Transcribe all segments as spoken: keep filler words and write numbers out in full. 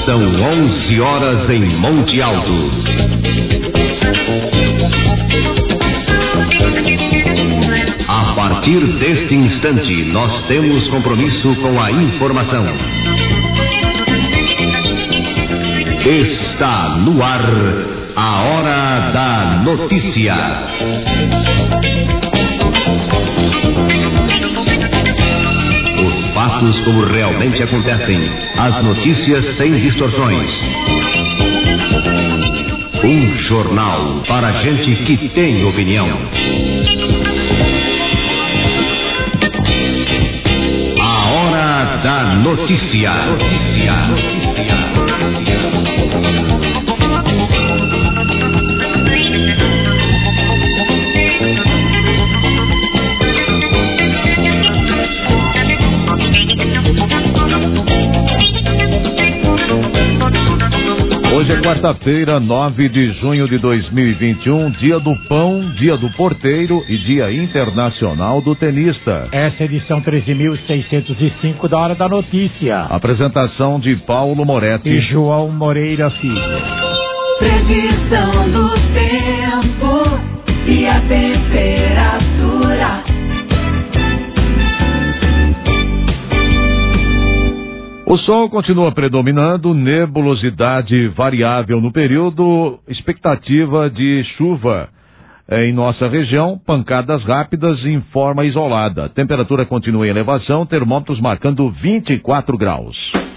São onze horas em Monte Alto. A partir deste instante, nós temos compromisso com a informação. Está no ar a Hora da Notícia. Os fatos como realmente acontecem, as notícias sem distorções. Um jornal para gente que tem opinião. A Hora da Notícia. Notícia. Notícia. Hoje é quarta-feira, nove de junho de dois mil e vinte e um, dia do pão, dia do porteiro e dia internacional do tenista. Essa é a edição treze mil seiscentos e cinco da Hora da Notícia. Apresentação de Paulo Moretti e João Moreira Filho. Previsão do tempo e a temperatura. O sol continua predominando, nebulosidade variável no período, expectativa de chuva em nossa região, pancadas rápidas em forma isolada. Temperatura continua em elevação, termômetros marcando vinte e quatro graus.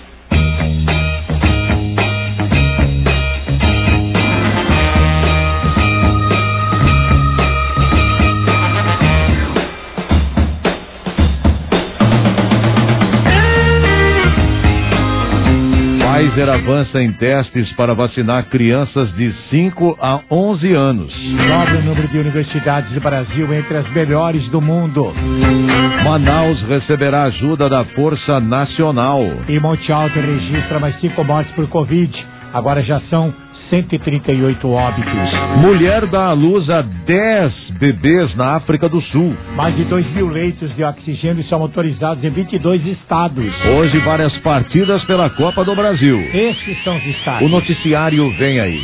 Pfizer avança em testes para vacinar crianças de cinco a onze anos. Dobra o número de universidades do Brasil entre as melhores do mundo. Manaus receberá ajuda da Força Nacional. E Monte Alto registra mais cinco mortes por Covid. Agora já são cento e trinta e oito óbitos. Mulher dá à luz a dez bebês na África do Sul. Mais de dois mil leitos de oxigênio são autorizados em vinte e dois estados. Hoje várias partidas pela Copa do Brasil. Esses são os estados. O noticiário vem aí.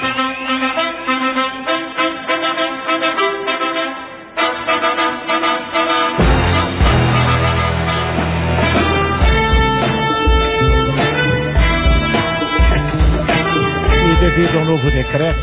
Devido ao novo decreto,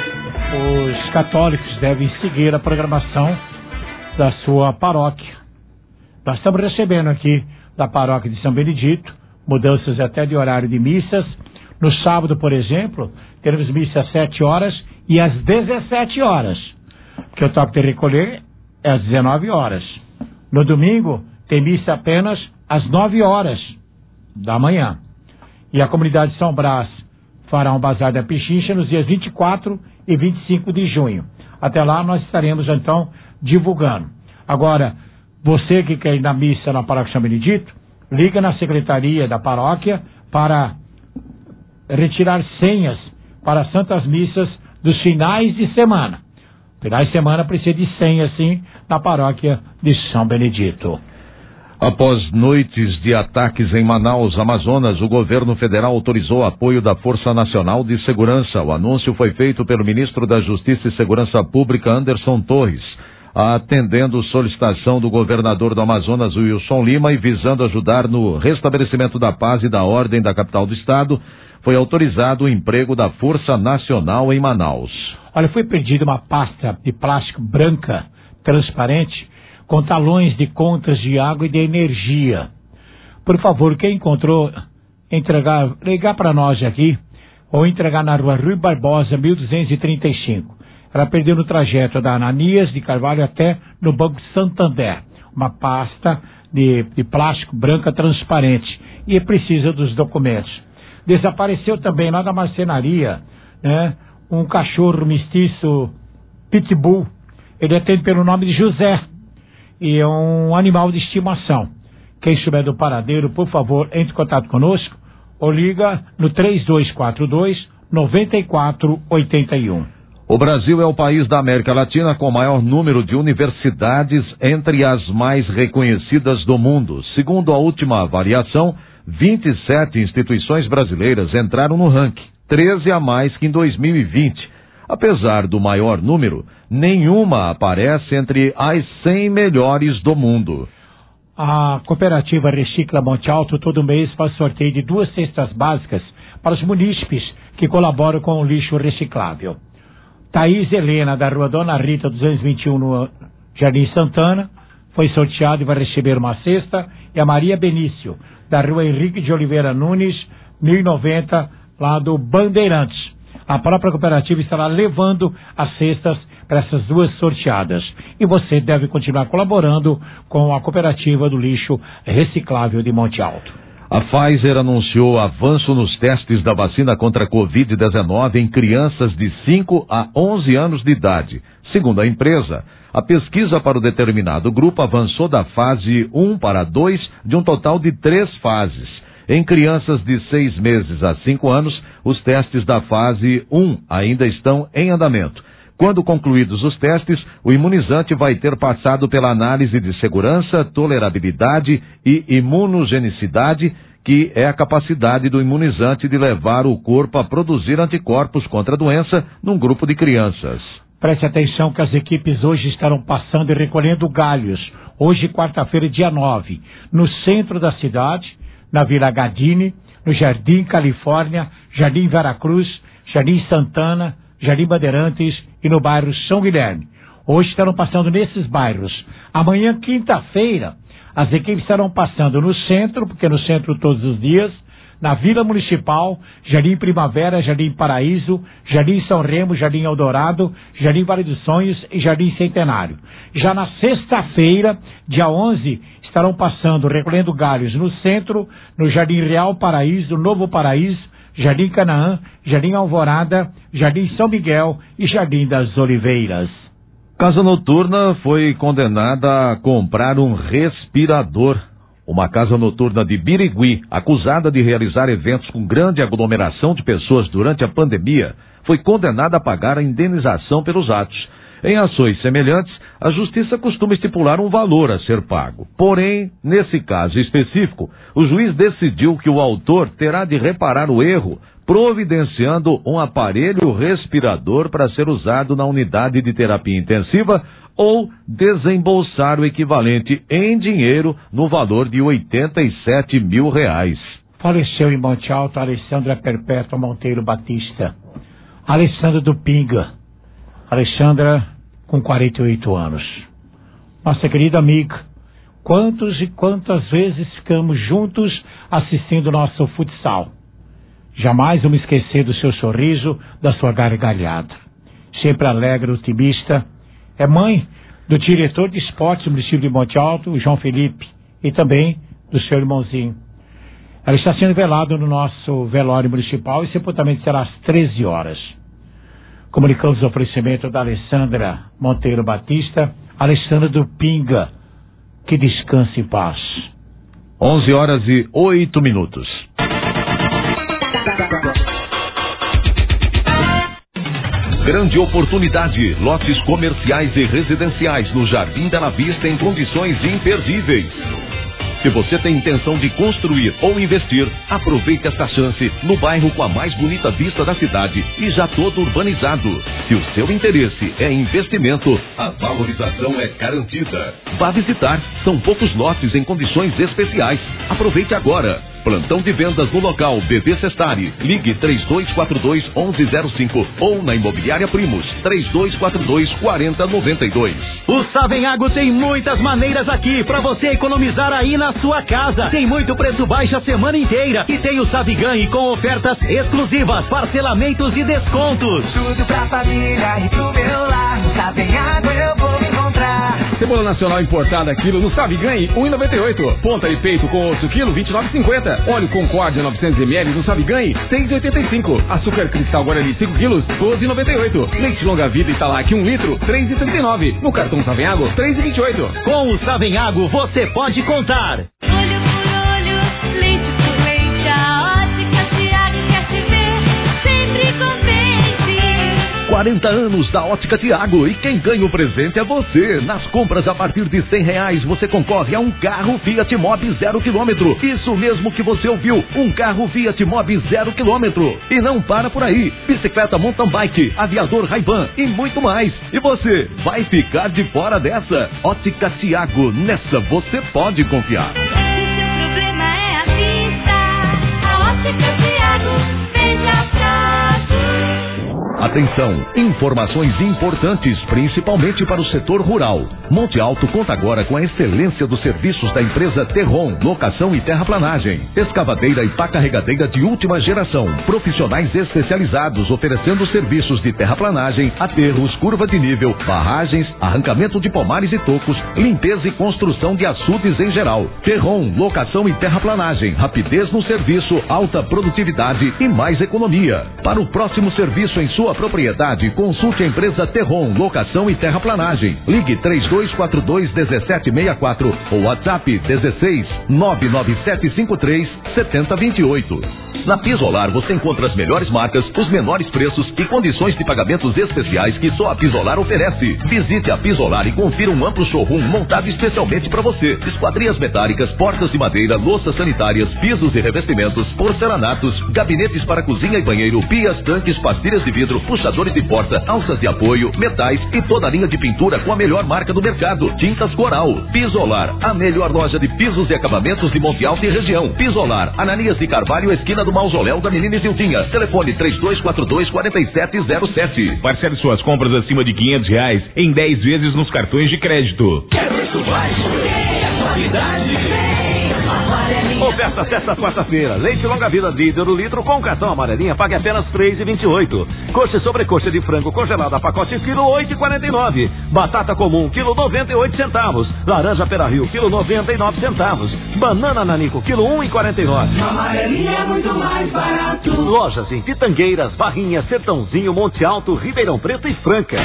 os católicos devem seguir a programação da sua paróquia. Nós estamos recebendo aqui da paróquia de São Benedito mudanças até de horário de missas. No sábado, por exemplo, teremos missa às sete horas e às dezessete horas, porque o toque de recolher é às dezenove horas. No domingo, tem missa apenas às nove horas da manhã. E a comunidade de São Brás fará um bazar da Pichincha nos dias vinte e quatro e vinte e cinco de junho. Até lá nós estaremos então divulgando. Agora, você que quer ir na missa na paróquia São Benedito, liga na secretaria da paróquia para retirar senhas para as santas missas dos finais de semana. Finais de semana precisa de senha, sim, na paróquia de São Benedito. Após noites de ataques em Manaus, Amazonas, o governo federal autorizou o apoio da Força Nacional de Segurança. O anúncio foi feito pelo ministro da Justiça e Segurança Pública, Anderson Torres, atendendo solicitação do governador do Amazonas, Wilson Lima, e visando ajudar no restabelecimento da paz e da ordem da capital do estado, foi autorizado o emprego da Força Nacional em Manaus. Olha, foi pedida uma pasta de plástico branca, transparente, com talões de contas de água e de energia. Por favor, quem encontrou, entregar, ligar para nós aqui, ou entregar na rua Rui Barbosa, mil duzentos e trinta e cinco. Ela perdeu no trajeto da Ananias de Carvalho até no Banco Santander. Uma pasta de, de plástico branca transparente. E precisa dos documentos. Desapareceu também lá da marcenaria, né, um cachorro mestiço pitbull. Ele atende pelo nome de José. E é um animal de estimação. Quem souber do paradeiro, por favor, entre em contato conosco ou liga no três dois quatro dois, nove quatro oito um. O Brasil é o país da América Latina com o maior número de universidades entre as mais reconhecidas do mundo. Segundo a última avaliação vinte e sete instituições brasileiras entraram no ranking, treze a mais que em dois mil e vinte. Apesar do maior número, nenhuma aparece entre as cem melhores do mundo. A cooperativa Recicla Monte Alto todo mês faz sorteio de duas cestas básicas para os munícipes que colaboram com o lixo reciclável. Thaís Helena, da rua Dona Rita duzentos e vinte e um, no Jardim Santana, foi sorteada e vai receber uma cesta. E a Maria Benício, da rua Henrique de Oliveira Nunes, mil e noventa, lá do Bandeirantes. A própria cooperativa estará levando as cestas para essas duas sorteadas. E você deve continuar colaborando com a cooperativa do lixo reciclável de Monte Alto. A Pfizer anunciou avanço nos testes da vacina contra a covid dezenove em crianças de cinco a onze anos de idade. Segundo a empresa, a pesquisa para o determinado grupo avançou da fase um para a dois, de um total de três fases. Em crianças de seis meses a cinco anos, os testes da fase um ainda estão em andamento. Quando concluídos os testes, o imunizante vai ter passado pela análise de segurança, tolerabilidade e imunogenicidade, que é a capacidade do imunizante de levar o corpo a produzir anticorpos contra a doença num grupo de crianças. Preste atenção que as equipes hoje estarão passando e recolhendo galhos. Hoje, quarta-feira, dia nove, no centro da cidade, na Vila Gadini, no Jardim Califórnia, Jardim Veracruz, Jardim Santana, Jardim Bandeirantes e no bairro São Guilherme. Hoje estarão passando nesses bairros. Amanhã, quinta-feira, as equipes estarão passando no centro, porque no centro todos os dias, na Vila Municipal, Jardim Primavera, Jardim Paraíso, Jardim São Remo, Jardim Eldorado, Jardim Vale dos Sonhos e Jardim Centenário. Já na sexta-feira, dia onze, estarão passando, recolhendo galhos no centro, no Jardim Real Paraíso, Novo Paraíso, Jardim Canaã, Jardim Alvorada, Jardim São Miguel e Jardim das Oliveiras. Casa Noturna foi condenada a comprar um respirador. Uma casa noturna de Birigui, acusada de realizar eventos com grande aglomeração de pessoas durante a pandemia, foi condenada a pagar a indenização pelos atos. Em ações semelhantes, a justiça costuma estipular um valor a ser pago. Porém, nesse caso específico, o juiz decidiu que o autor terá de reparar o erro, providenciando um aparelho respirador para ser usado na unidade de terapia intensiva ou desembolsar o equivalente em dinheiro no valor de oitenta e sete mil reais. Faleceu em Monte Alto a Alessandra Perpétua Monteiro Batista. Alessandra do Pinga. Alessandra com quarenta e oito anos. Nossa querida amiga, quantos e quantas vezes ficamos juntos assistindo nosso futsal. Jamais vou me esquecer do seu sorriso, da sua gargalhada. Sempre alegre, otimista. É mãe do diretor de esportes do município de Monte Alto, o João Felipe, e também do seu irmãozinho. Ela está sendo velada no nosso velório municipal e sepultamento será às treze horas. Comunicamos o oferecimento da Alessandra Monteiro Batista, Alessandra do Pinga, que descanse em paz. onze horas e oito minutos. Grande oportunidade, lotes comerciais e residenciais no Jardim Bela Vista em condições imperdíveis. Se você tem intenção de construir ou investir, aproveite esta chance no bairro com a mais bonita vista da cidade e já todo urbanizado. Se o seu interesse é investimento, a valorização é garantida. Vá visitar, são poucos lotes em condições especiais. Aproveite agora. Plantão de vendas no local B B Sestari. Ligue três dois quatro dois, onze zero cinco ou na Imobiliária Primos três dois quatro dois, quatro zero nove dois. O Savenhago tem muitas maneiras aqui para você economizar aí na sua casa. Tem muito preço baixo a semana inteira e tem o Saviganhe com ofertas exclusivas, parcelamentos e descontos. Tudo pra família e pro meu lar. No Savenhago eu vou encontrar. Cebola nacional importada quilo no Saviganhe um real e noventa e oito centavos. Ponta e peito com osso quilo vinte e nove reais e cinquenta centavos. Óleo Concórdia novecentos mililitros no Saviganhe seis reais e oitenta e cinco centavos. Açúcar Cristal Guarani cinco quilos doze reais e noventa e oito centavos. Leite Longa Vida Italac um litro três reais e trinta e nove centavos. No cartão Savenhago três reais e vinte e oito centavos. Com o Savenhago você pode contar. Olho por olho, leite por leite, a ótica Tiago quer te ver sempre contente. quarenta anos da Ótica Tiago e quem ganha o presente é você. Nas compras a partir de cem reais você concorre a um carro Fiat Mobi zero quilômetro. Isso mesmo que você ouviu, um carro Fiat Mobi zero quilômetro. E não para por aí, bicicleta mountain bike, aviador Ray-Ban e muito mais. E você vai ficar de fora dessa? Ótica Tiago, nessa você pode confiar. Se o problema é a vista, a Ótica Tiago vem já pra ti. Atenção, informações importantes, principalmente para o setor rural. Monte Alto conta agora com a excelência dos serviços da empresa Terron, locação e terraplanagem, escavadeira e pá carregadeira de última geração, profissionais especializados oferecendo serviços de terraplanagem, aterros, curva de nível, barragens, arrancamento de pomares e tocos, limpeza e construção de açudes em geral. Terron, locação e terraplanagem, rapidez no serviço, alta produtividade e mais economia. Para o próximo serviço em sua propriedade, consulte a empresa Terron, locação e terraplanagem. Ligue três dois quatro dois um sete seis quatro ou WhatsApp dezesseis nove nove sete cinco três sete zero dois oito. Na Pisolar você encontra as melhores marcas, os menores preços e condições de pagamentos especiais que só a Pisolar oferece. Visite a Pisolar e confira um amplo showroom montado especialmente para você. Esquadrias metálicas, portas de madeira, louças sanitárias, pisos e revestimentos, porcelanatos, gabinetes para cozinha e banheiro, pias, tanques, pastilhas de vidro, puxadores de porta, alças de apoio, metais e toda a linha de pintura com a melhor marca do mercado, Tintas Coral. Pisolar, a melhor loja de pisos e acabamentos de Monte Alto e região. Pisolar, Ananias de Carvalho, esquina do Mausoléu da Menina Isildinha. Telefone três dois quatro dois quatro sete zero sete. Parcele suas compras acima de quinhentos reais em dez vezes nos cartões de crédito. Quer preço baixo? É qualidade. Oferta sexta quarta-feira. Leite longa vida líder o litro com cartão amarelinha pague apenas três reais e vinte e oito centavos. Coxa e sobrecoxa de frango congelada pacote quilo oito reais e quarenta e nove centavos. Batata comum quilo noventa e oito centavos. Laranja Pera Rio quilo noventa e nove centavos. Banana Nanico quilo um real e quarenta e nove centavos. Amarelinha é muito mais barato. Lojas em Pitangueiras, Barrinha, Sertãozinho, Monte Alto, Ribeirão Preto e Franca.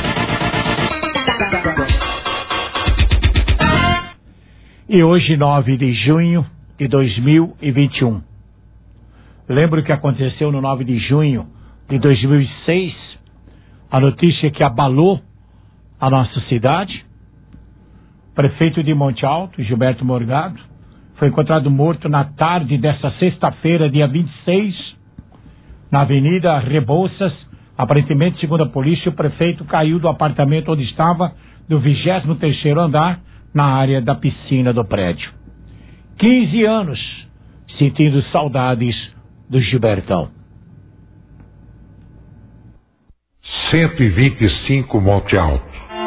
E hoje, nove de junho de dois mil e vinte e um. Lembro que aconteceu no nove de junho de dois mil e seis, a notícia que abalou a nossa cidade. O prefeito de Monte Alto, Gilberto Morgado, foi encontrado morto na tarde desta sexta-feira, dia vinte e seis, na Avenida Rebouças. Aparentemente, segundo a polícia, o prefeito caiu do apartamento onde estava, do vigésimo terceiro andar, na área da piscina do prédio. quinze anos sentindo saudades do Gilbertão. cento e vinte e cinco Monte Alto.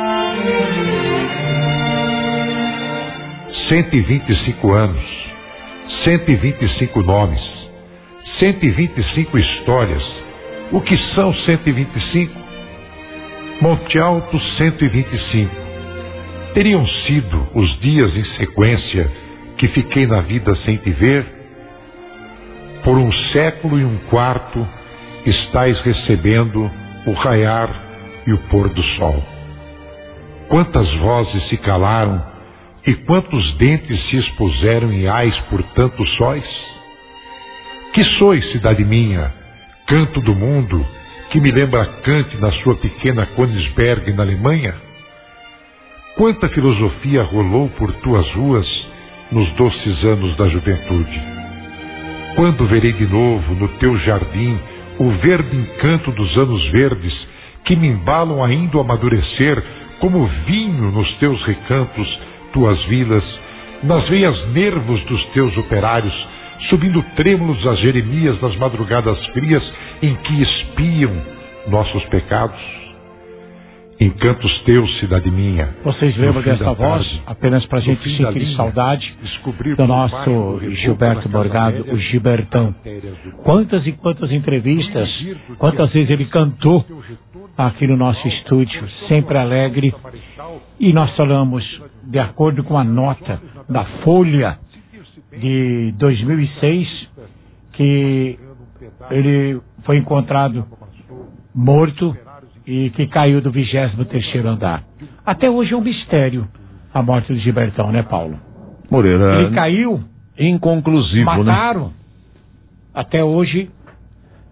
cento e vinte e cinco anos. cento e vinte e cinco nomes. cento e vinte e cinco histórias. O que são cento e vinte e cinco? Monte Alto cento e vinte e cinco. Teriam sido os dias em sequência que fiquei na vida sem te ver? Por um século e um quarto estais recebendo o raiar e o pôr do sol. Quantas vozes se calaram e quantos dentes se expuseram em ais por tantos sóis? Que sois, cidade minha, canto do mundo, que me lembra Kant na sua pequena Königsberg na Alemanha? Quanta filosofia rolou por tuas ruas nos doces anos da juventude. Quando verei de novo no teu jardim o verde encanto dos anos verdes que me embalam ainda a amadurecer como vinho nos teus recantos, tuas vilas, nas veias nervos dos teus operários, subindo trêmulos as Jeremias nas madrugadas frias em que espiam nossos pecados? Encantos teus, cidade minha. Vocês lembram dessa voz? Tarde, apenas para a gente sentir linha, saudade do nosso Gilberto Morgado, o Gilbertão. Quantas e quantas entrevistas, quantas vezes ele cantou aqui no nosso estúdio, sempre alegre. E nós falamos, de acordo com a nota da Folha de dois mil e seis, que ele foi encontrado morto e que caiu do vigésimo terceiro andar. Até hoje é um mistério a morte do Gilbertão, né, Paulo? Moreira. Ele caiu. Inconclusivo, mataram. né? Até hoje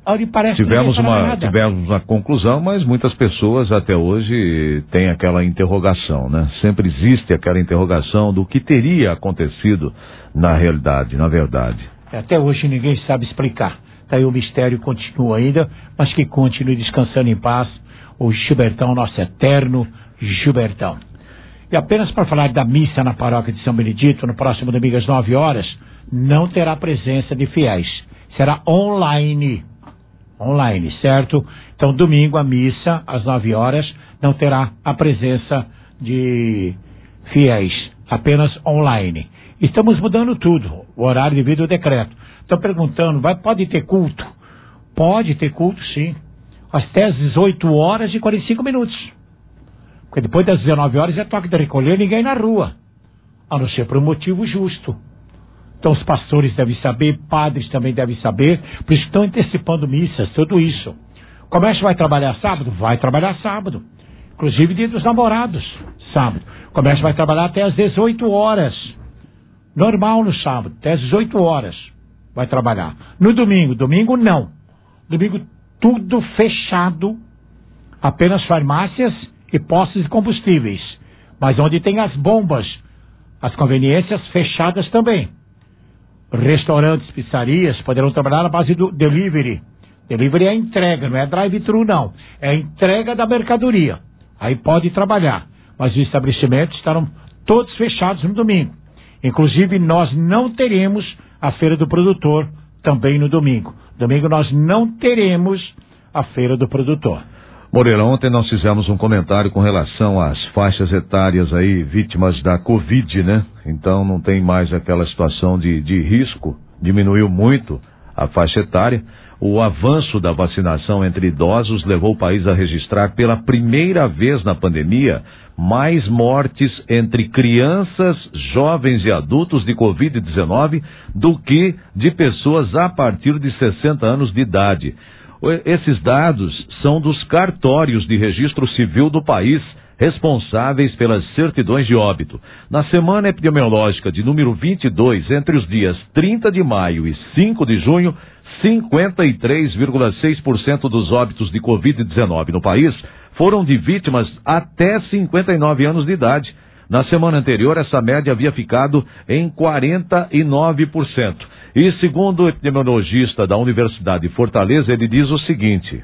onde parece tivemos que não uma nada. tivemos uma conclusão, mas muitas pessoas até hoje têm aquela interrogação, né? Sempre existe aquela interrogação do que teria acontecido na realidade, na verdade. Até hoje ninguém sabe explicar. Daí o mistério continua ainda, mas que continue descansando em paz o Gilbertão, nosso eterno Gilbertão. E apenas para falar da missa na paróquia de São Benedito, no próximo domingo às nove horas, não terá presença de fiéis. Será online. Online, certo? Então, domingo, a missa, às nove horas, não terá a presença de fiéis. Apenas online. Estamos mudando tudo, o horário devido ao decreto. Estão perguntando, vai, pode ter culto? Pode ter culto, sim. Até às dezoito horas e quarenta e cinco minutos. Porque depois das dezenove horas é toque de recolher, ninguém na rua. A não ser por um motivo justo. Então os pastores devem saber, padres também devem saber, por isso estão antecipando missas, tudo isso. O comércio vai trabalhar sábado? Vai trabalhar sábado. Inclusive dia dos namorados, sábado. O comércio vai trabalhar até às dezoito horas. Normal no sábado, até às dezoito horas vai trabalhar. No domingo, domingo não. Domingo tudo fechado, apenas farmácias e postos de combustíveis. Mas onde tem as bombas, as conveniências fechadas também. Restaurantes, pizzarias poderão trabalhar na base do delivery. Delivery é entrega, não é drive-thru não. É a entrega da mercadoria. Aí pode trabalhar. Mas os estabelecimentos estarão todos fechados no domingo. Inclusive nós não teremos a Feira do Produtor também no domingo. Domingo nós não teremos a Feira do Produtor. Moreira, ontem nós fizemos um comentário com relação às faixas etárias aí, vítimas da Covid, né? Então não tem mais aquela situação de, de risco, diminuiu muito a faixa etária. O avanço da vacinação entre idosos levou o país a registrar pela primeira vez na pandemia mais mortes entre crianças, jovens e adultos de covid dezenove do que de pessoas a partir de sessenta anos de idade. Esses dados são dos cartórios de registro civil do país, responsáveis pelas certidões de óbito. Na semana epidemiológica de número vinte e dois, entre os dias trinta de maio e cinco de junho, cinquenta e três vírgula seis por cento dos óbitos de covid dezenove no país foram de vítimas até cinquenta e nove anos de idade. Na semana anterior, essa média havia ficado em quarenta e nove por cento. E segundo o epidemiologista da Universidade de Fortaleza, ele diz o seguinte: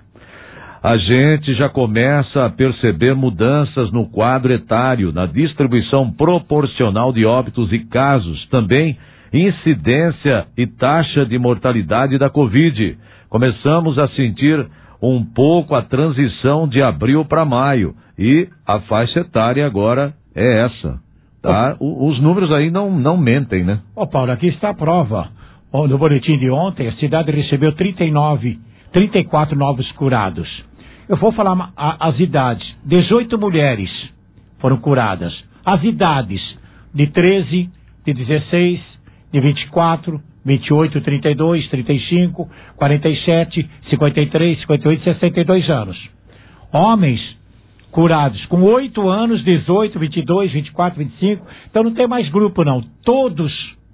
a gente já começa a perceber mudanças no quadro etário, na distribuição proporcional de óbitos e casos, também incidência e taxa de mortalidade da Covid. Começamos a sentir um pouco a transição de abril para maio e a faixa etária agora é essa. Tá? O, os números aí não, não mentem, né? Ô Paulo, aqui está a prova. No boletim de ontem, a cidade recebeu trinta e nove, trinta e quatro novos curados. Eu vou falar a, as idades. dezoito mulheres foram curadas. As idades de treze, de dezesseis, de vinte e quatro, vinte e oito, trinta e dois, trinta e cinco, quarenta e sete, cinquenta e três, cinquenta e oito, sessenta e dois anos. Homens curados com oito anos, dezoito, vinte e dois, vinte e quatro, vinte e cinco. Então não tem mais grupo não. Todos,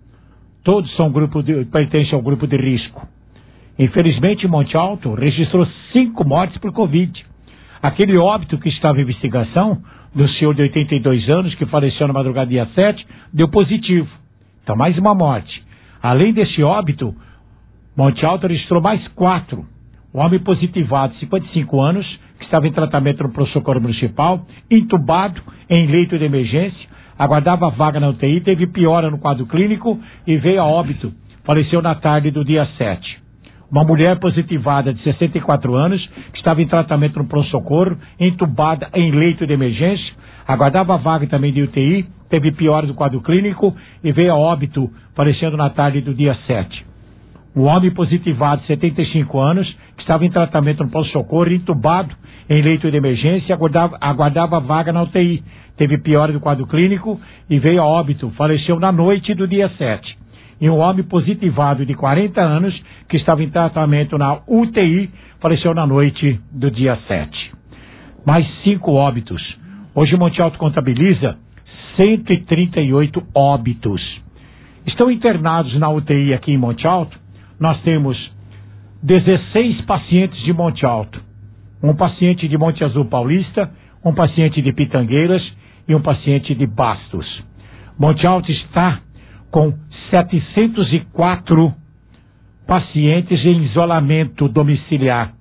todos são grupo de, pertencem ao grupo de risco. Infelizmente, Monte Alto registrou cinco mortes por Covid. Aquele óbito que estava em investigação, do senhor de oitenta e dois anos, que faleceu na madrugada dia sete, deu positivo. Então, mais uma morte. Além desse óbito, Monte Alto registrou mais quatro. Um homem positivado, cinquenta e cinco anos, que estava em tratamento no pronto-socorro municipal, entubado em leito de emergência, aguardava vaga na U T I, teve piora no quadro clínico e veio a óbito. Faleceu na tarde do dia sete. Uma mulher positivada de sessenta e quatro anos, que estava em tratamento no pronto-socorro, entubada em leito de emergência, aguardava vaga também de U T I, teve piora do quadro clínico e veio a óbito, falecendo na tarde do dia sete. Um homem positivado de setenta e cinco anos, que estava em tratamento no pronto-socorro, entubado em leito de emergência, aguardava, aguardava vaga na U T I, teve piora do quadro clínico e veio a óbito, faleceu na noite do dia sete. E um homem positivado de quarenta anos, que estava em tratamento na U T I, faleceu na noite do dia sete. Mais cinco óbitos. Hoje o Monte Alto contabiliza cento e trinta e oito óbitos. Estão internados na U T I aqui em Monte Alto. Nós temos dezesseis pacientes de Monte Alto, um paciente de Monte Azul Paulista, um paciente de Pitangueiras e um paciente de Bastos. Monte Alto está com setecentos e quatro pacientes em isolamento domiciliar.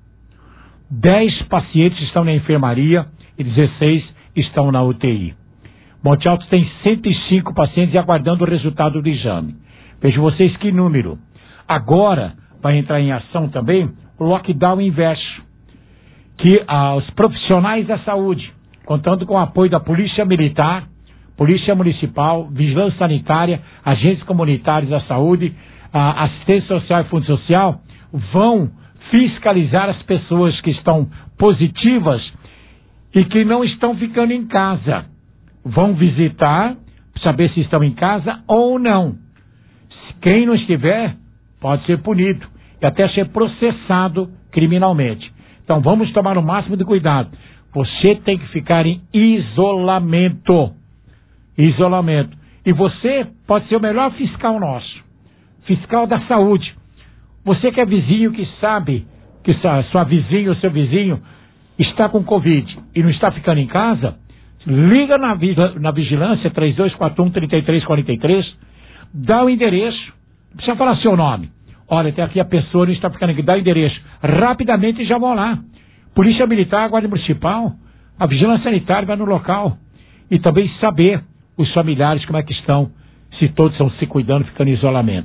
dez pacientes estão na enfermaria e dezesseis estão na U T I. Monte Alto tem cento e cinco pacientes aguardando o resultado do exame. Vejam vocês que número. Agora vai entrar em ação também o lockdown inverso, que ah, os profissionais da saúde, contando com o apoio da Polícia Militar, Polícia Municipal, Vigilância Sanitária, agentes comunitários da saúde, a assistência social e fundo social, vão fiscalizar as pessoas que estão positivas e que não estão ficando em casa. Vão visitar, saber se estão em casa ou não. Quem não estiver, pode ser punido e até ser processado criminalmente. Então vamos tomar o máximo de cuidado. Você tem que ficar em isolamento. Isolamento. E você pode ser o melhor fiscal nosso. Fiscal da saúde. Você que é vizinho, que sabe que sua, sua vizinha ou seu vizinho está com Covid e não está ficando em casa, liga na, na vigilância três dois quatro um, três três quatro três, dá o endereço, não precisa falar seu nome. Olha, tem aqui a pessoa não está ficando aqui, dá o endereço. Rapidamente já vão lá. Polícia Militar, Guarda Municipal, a Vigilância Sanitária vai no local. E também saber os familiares como é que estão, se todos estão se cuidando, ficando em isolamento.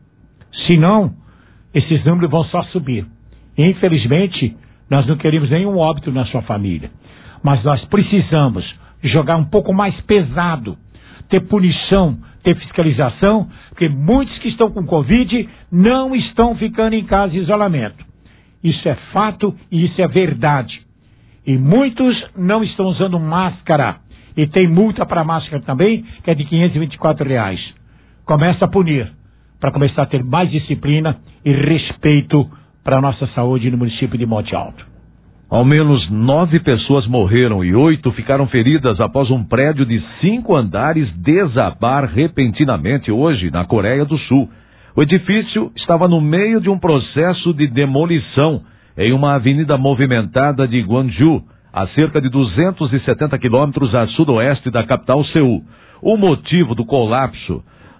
Se não, esses números vão só subir. E, infelizmente, nós não queremos nenhum óbito na sua família. Mas nós precisamos jogar um pouco mais pesado, ter punição, ter fiscalização, porque muitos que estão com Covid não estão ficando em casa em isolamento. Isso é fato e isso é verdade. E muitos não estão usando máscara. E tem multa para máscara também, que é de quinhentos e vinte e quatro reais. Começa a punir, para começar a ter mais disciplina e respeito para a nossa saúde no município de Monte Alto. Ao menos nove pessoas morreram e oito ficaram feridas após um prédio de cinco andares desabar repentinamente hoje na Coreia do Sul. O edifício estava no meio de um processo de demolição em uma avenida movimentada de Gwangju, a cerca de duzentos e setenta quilômetros a sudoeste da capital Seul. O motivo do colapso,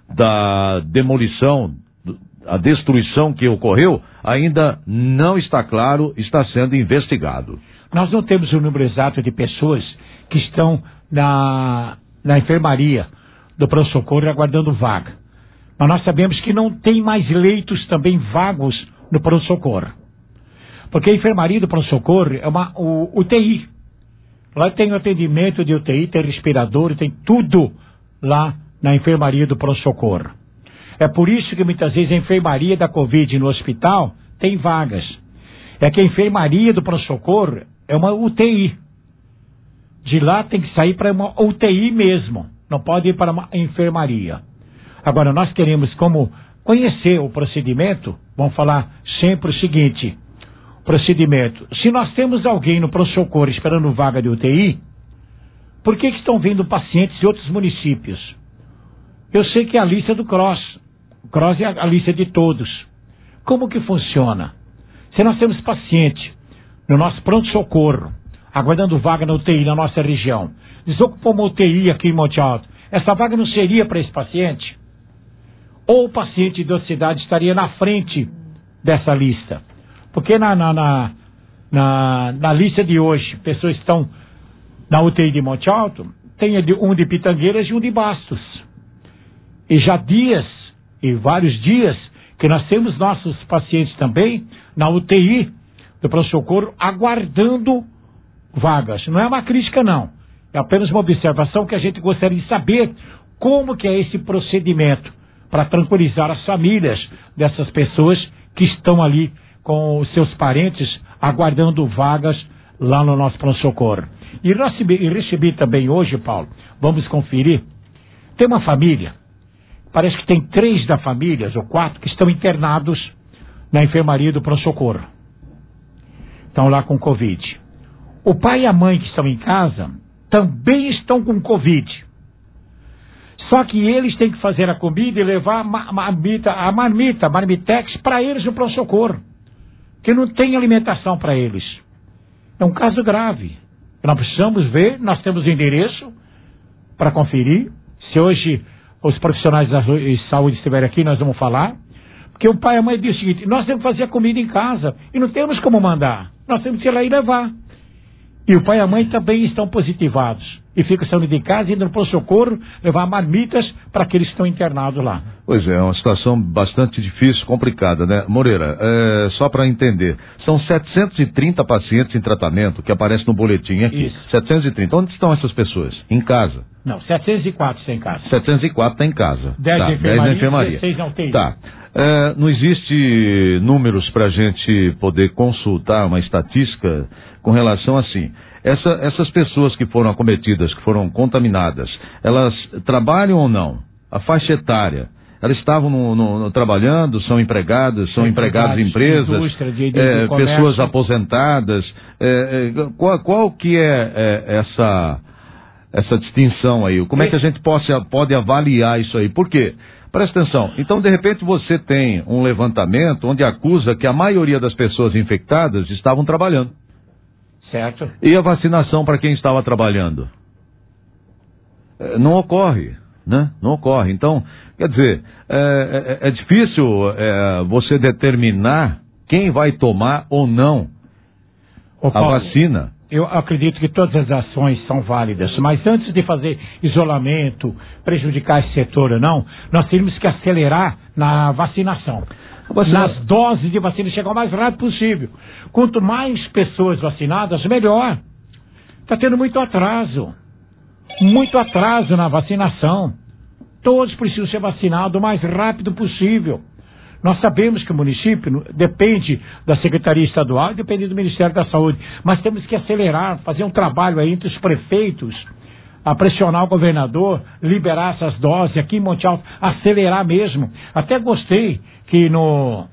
da demolição, a destruição que ocorreu, ainda não está claro, está sendo investigado. Nós não temos o número exato de pessoas que estão na, na enfermaria do pronto-socorro aguardando vaga. Mas nós sabemos que não tem mais leitos também vagos no pronto-socorro. Porque a enfermaria do pronto-socorro é uma o, U T I. Lá tem o atendimento de U T I, tem respirador, tem tudo lá na enfermaria do pronto-socorro. É por isso que muitas vezes a enfermaria da Covid no hospital tem vagas. É que a enfermaria do pronto-socorro é uma U T I. De lá tem que sair para uma U T I mesmo. Não pode ir para uma enfermaria. Agora, nós queremos, como conhecer o procedimento, vamos falar sempre o seguinte: procedimento. Se nós temos alguém no pronto-socorro esperando vaga de U T I, por que que estão vindo pacientes de outros municípios? Eu sei que é a lista do C R O S. O C R O S é a lista de todos. Como que funciona? Se nós temos paciente no nosso pronto-socorro, aguardando vaga na U T I na nossa região, desocupou uma U T I aqui em Monte Alto, essa vaga não seria para esse paciente? Ou o paciente de outra cidade estaria na frente dessa lista? Porque na, na, na, na, na lista de hoje, pessoas que estão na U T I de Monte Alto, tem um de Pitangueiras e um de Bastos. E já dias, e vários dias, que nós temos nossos pacientes também na U T I do pronto-socorro aguardando vagas. Não é uma crítica, não. É apenas uma observação que a gente gostaria de saber como que é esse procedimento para tranquilizar as famílias dessas pessoas que estão ali com os seus parentes aguardando vagas lá no nosso pronto-socorro. E recebi, e recebi também hoje, Paulo, vamos conferir, tem uma família, parece que tem três da família, ou quatro, que estão internados na enfermaria do pronto-socorro. Estão lá com Covid. O pai e a mãe que estão em casa também estão com Covid. Só que eles têm que fazer a comida e levar a marmita, a marmita, a marmitex para eles no pronto-socorro. que não tem alimentação para eles. É um caso grave. Nós precisamos ver, nós temos endereço para conferir. Se hoje os profissionais da saúde estiverem aqui, nós vamos falar. Porque o pai e a mãe dizem o seguinte: nós temos que fazer a comida em casa e não temos como mandar. Nós temos que ir lá e levar. E o pai e a mãe também estão positivados. E ficam saindo de casa, indo para o socorro, levar marmitas para aqueles que estão internados lá. Pois é, é uma situação bastante difícil, complicada, né? Moreira, é, só para entender, são setecentos e trinta pacientes em tratamento que aparecem no boletim aqui. Isso. setecentos e trinta. Onde estão essas pessoas? Em casa? Não, setecentos e quatro estão em casa. setecentos e quatro estão em casa. dez tá, na enfermaria, enfermaria. dezesseis na U T I. Tá. É, não existe números para a gente poder consultar uma estatística com relação assim. Essa, essas pessoas que foram acometidas, que foram contaminadas, elas trabalham ou não? A faixa etária? Elas estavam no, no, no, trabalhando, são empregadas, são empregados em empresas, indústria, de, de, é, de pessoas aposentadas. É, é, qual, qual que é, é essa, essa distinção aí? Como é que a gente pode, pode avaliar isso aí? Por quê? Presta atenção. Então, de repente, você tem um levantamento onde acusa que a maioria das pessoas infectadas estavam trabalhando. Certo. E a vacinação para quem estava trabalhando? Não ocorre, né? Não ocorre. Então, quer dizer, é, é, é difícil é, você determinar quem vai tomar ou não Ô, a Paulo, vacina. Eu acredito que todas as ações são válidas, mas antes de fazer isolamento, prejudicar esse setor ou não, nós temos que acelerar na vacinação. Vacina... Nas doses de vacina, chegar o mais rápido possível. Quanto mais pessoas vacinadas, melhor. Está tendo muito atraso. Muito atraso na vacinação. Todos precisam ser vacinados o mais rápido possível. Nós sabemos que o município depende da Secretaria Estadual e depende do Ministério da Saúde. Mas temos que acelerar, fazer um trabalho aí entre os prefeitos, a pressionar o governador, liberar essas doses aqui em Monte Alto, acelerar mesmo. Até gostei que no,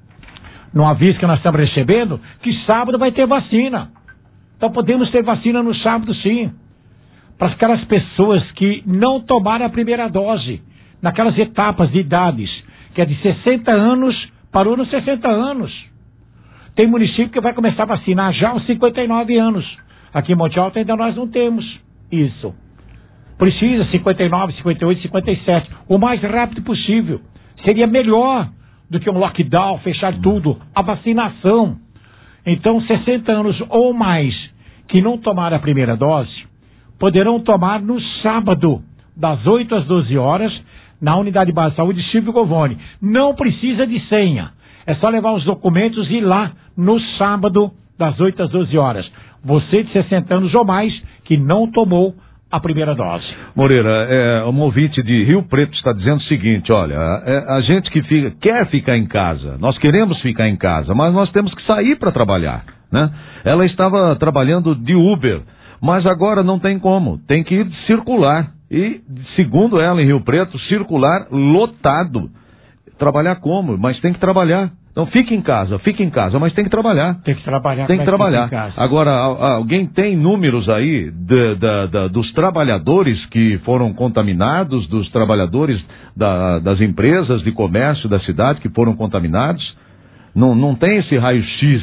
no aviso que nós estamos recebendo, que sábado vai ter vacina. Então podemos ter vacina no sábado sim. Para aquelas pessoas que não tomaram a primeira dose, naquelas etapas de idades, que é de sessenta anos, parou nos sessenta anos. Tem município que vai começar a vacinar já aos cinquenta e nove anos. Aqui em Monte Alto ainda nós não temos isso. Precisa cinquenta e nove, cinquenta e oito, cinquenta e sete, o mais rápido possível. Seria melhor do que um lockdown, fechar tudo, a vacinação. Então, sessenta anos ou mais que não tomaram a primeira dose, poderão tomar no sábado, das oito às doze horas, na Unidade Básica de Saúde Silvio Govone. Não precisa de senha. É só levar os documentos e ir lá no sábado, das oito às doze horas. Você de sessenta anos ou mais que não tomou a primeira dose. Moreira, é, um ouvinte de Rio Preto está dizendo o seguinte: olha, é, a gente que fica, quer ficar em casa, nós queremos ficar em casa, mas nós temos que sair para trabalhar, né? Ela estava trabalhando de Uber, mas agora não tem como, tem que ir circular. E, segundo ela, em Rio Preto, circular lotado. Trabalhar como? Mas tem que trabalhar. Então fique em casa, fique em casa, mas tem que trabalhar. Tem que trabalhar. Tem que trabalhar. Agora, alguém tem números aí de, de, de, dos trabalhadores que foram contaminados, dos trabalhadores da, das empresas de comércio da cidade que foram contaminados? Não, não tem esse raio-x,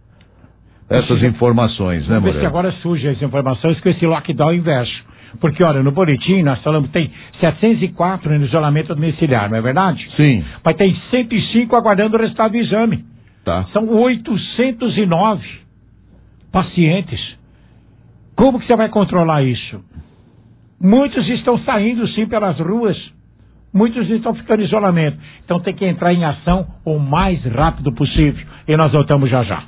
essas Sim. informações, né, Moreira? Vamos ver se agora surgem as informações com esse lockdown inverso. Porque, olha, no boletim nós falamos que tem setecentos e quatro no isolamento domiciliar, não é verdade? Sim. Mas tem cento e cinco aguardando o resultado do exame. Tá. São oitocentos e nove pacientes. Como que você vai controlar isso? Muitos estão saindo, sim, pelas ruas. Muitos estão ficando em isolamento. Então tem que entrar em ação o mais rápido possível. E nós voltamos já já.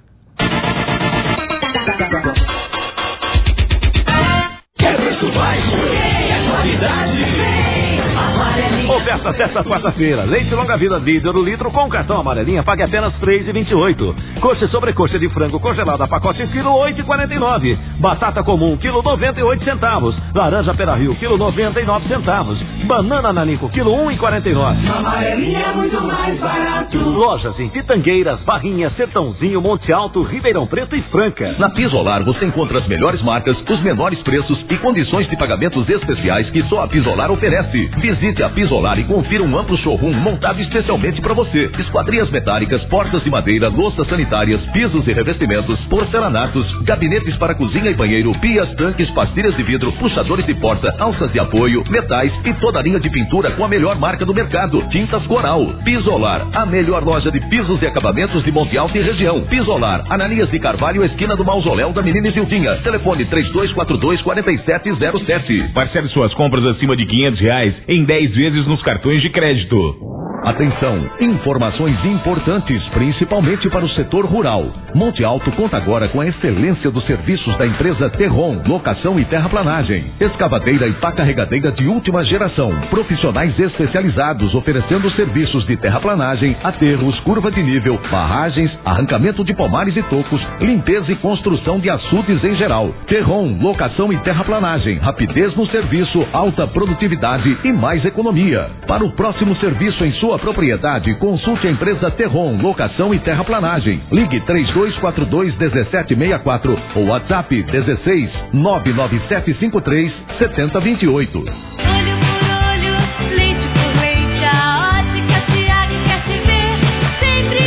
Oferta sexta quarta-feira. Leite longa-vida líder o litro com cartão amarelinha pague apenas três reais e vinte e oito centavos. Coxa e sobrecoxa de frango congelada pacote quilo oito reais e quarenta e nove centavos. Batata comum quilo noventa e oito centavos. Laranja Pera Rio quilo noventa e nove centavos. Banana Nanico quilo um real e quarenta e nove centavos. Amarelinha é muito mais barato. Lojas em Pitangueiras, Barrinha, Sertãozinho, Monte Alto, Ribeirão Preto e Franca. Na Pisolar você encontra as melhores marcas, os menores preços e condições de pagamentos especiais que só a Pisolar oferece. Visite a Pisolar Detalhe, confira um amplo showroom montado especialmente para você. Esquadrias metálicas, portas de madeira, louças sanitárias, pisos e revestimentos, porcelanatos, gabinetes para cozinha e banheiro, pias, tanques, pastilhas de vidro, puxadores de porta, alças de apoio, metais e toda a linha de pintura com a melhor marca do mercado. Tintas Coral. Pisolar, a melhor loja de pisos e acabamentos de Monte Alto e região. Pisolar, Ananias de Carvalho, esquina do Mausoléu da Menina Gildinha. Telefone três dois quatro dois, quatro sete zero sete. Parcele suas compras acima de quinhentos reais em dez vezes nos cartões de crédito. Atenção, informações importantes, principalmente para o setor rural. Monte Alto conta agora com a excelência dos serviços da empresa Terron, locação e terraplanagem, escavadeira e pá carregadeira de última geração, profissionais especializados oferecendo serviços de terraplanagem, aterros, curva de nível, barragens, arrancamento de pomares e tocos, limpeza e construção de açudes em geral. Terron, locação e terraplanagem, rapidez no serviço, alta produtividade e mais economia. Para o próximo serviço em sua propriedade, consulte a empresa Terron, locação e terraplanagem. Ligue três dois quatro dois, um sete seis quatro ou WhatsApp dezesseis, nove nove sete cinco três, sete zero dois oito. Olho por olho, leite por leite, a Ótica Tiago quer te ver sempre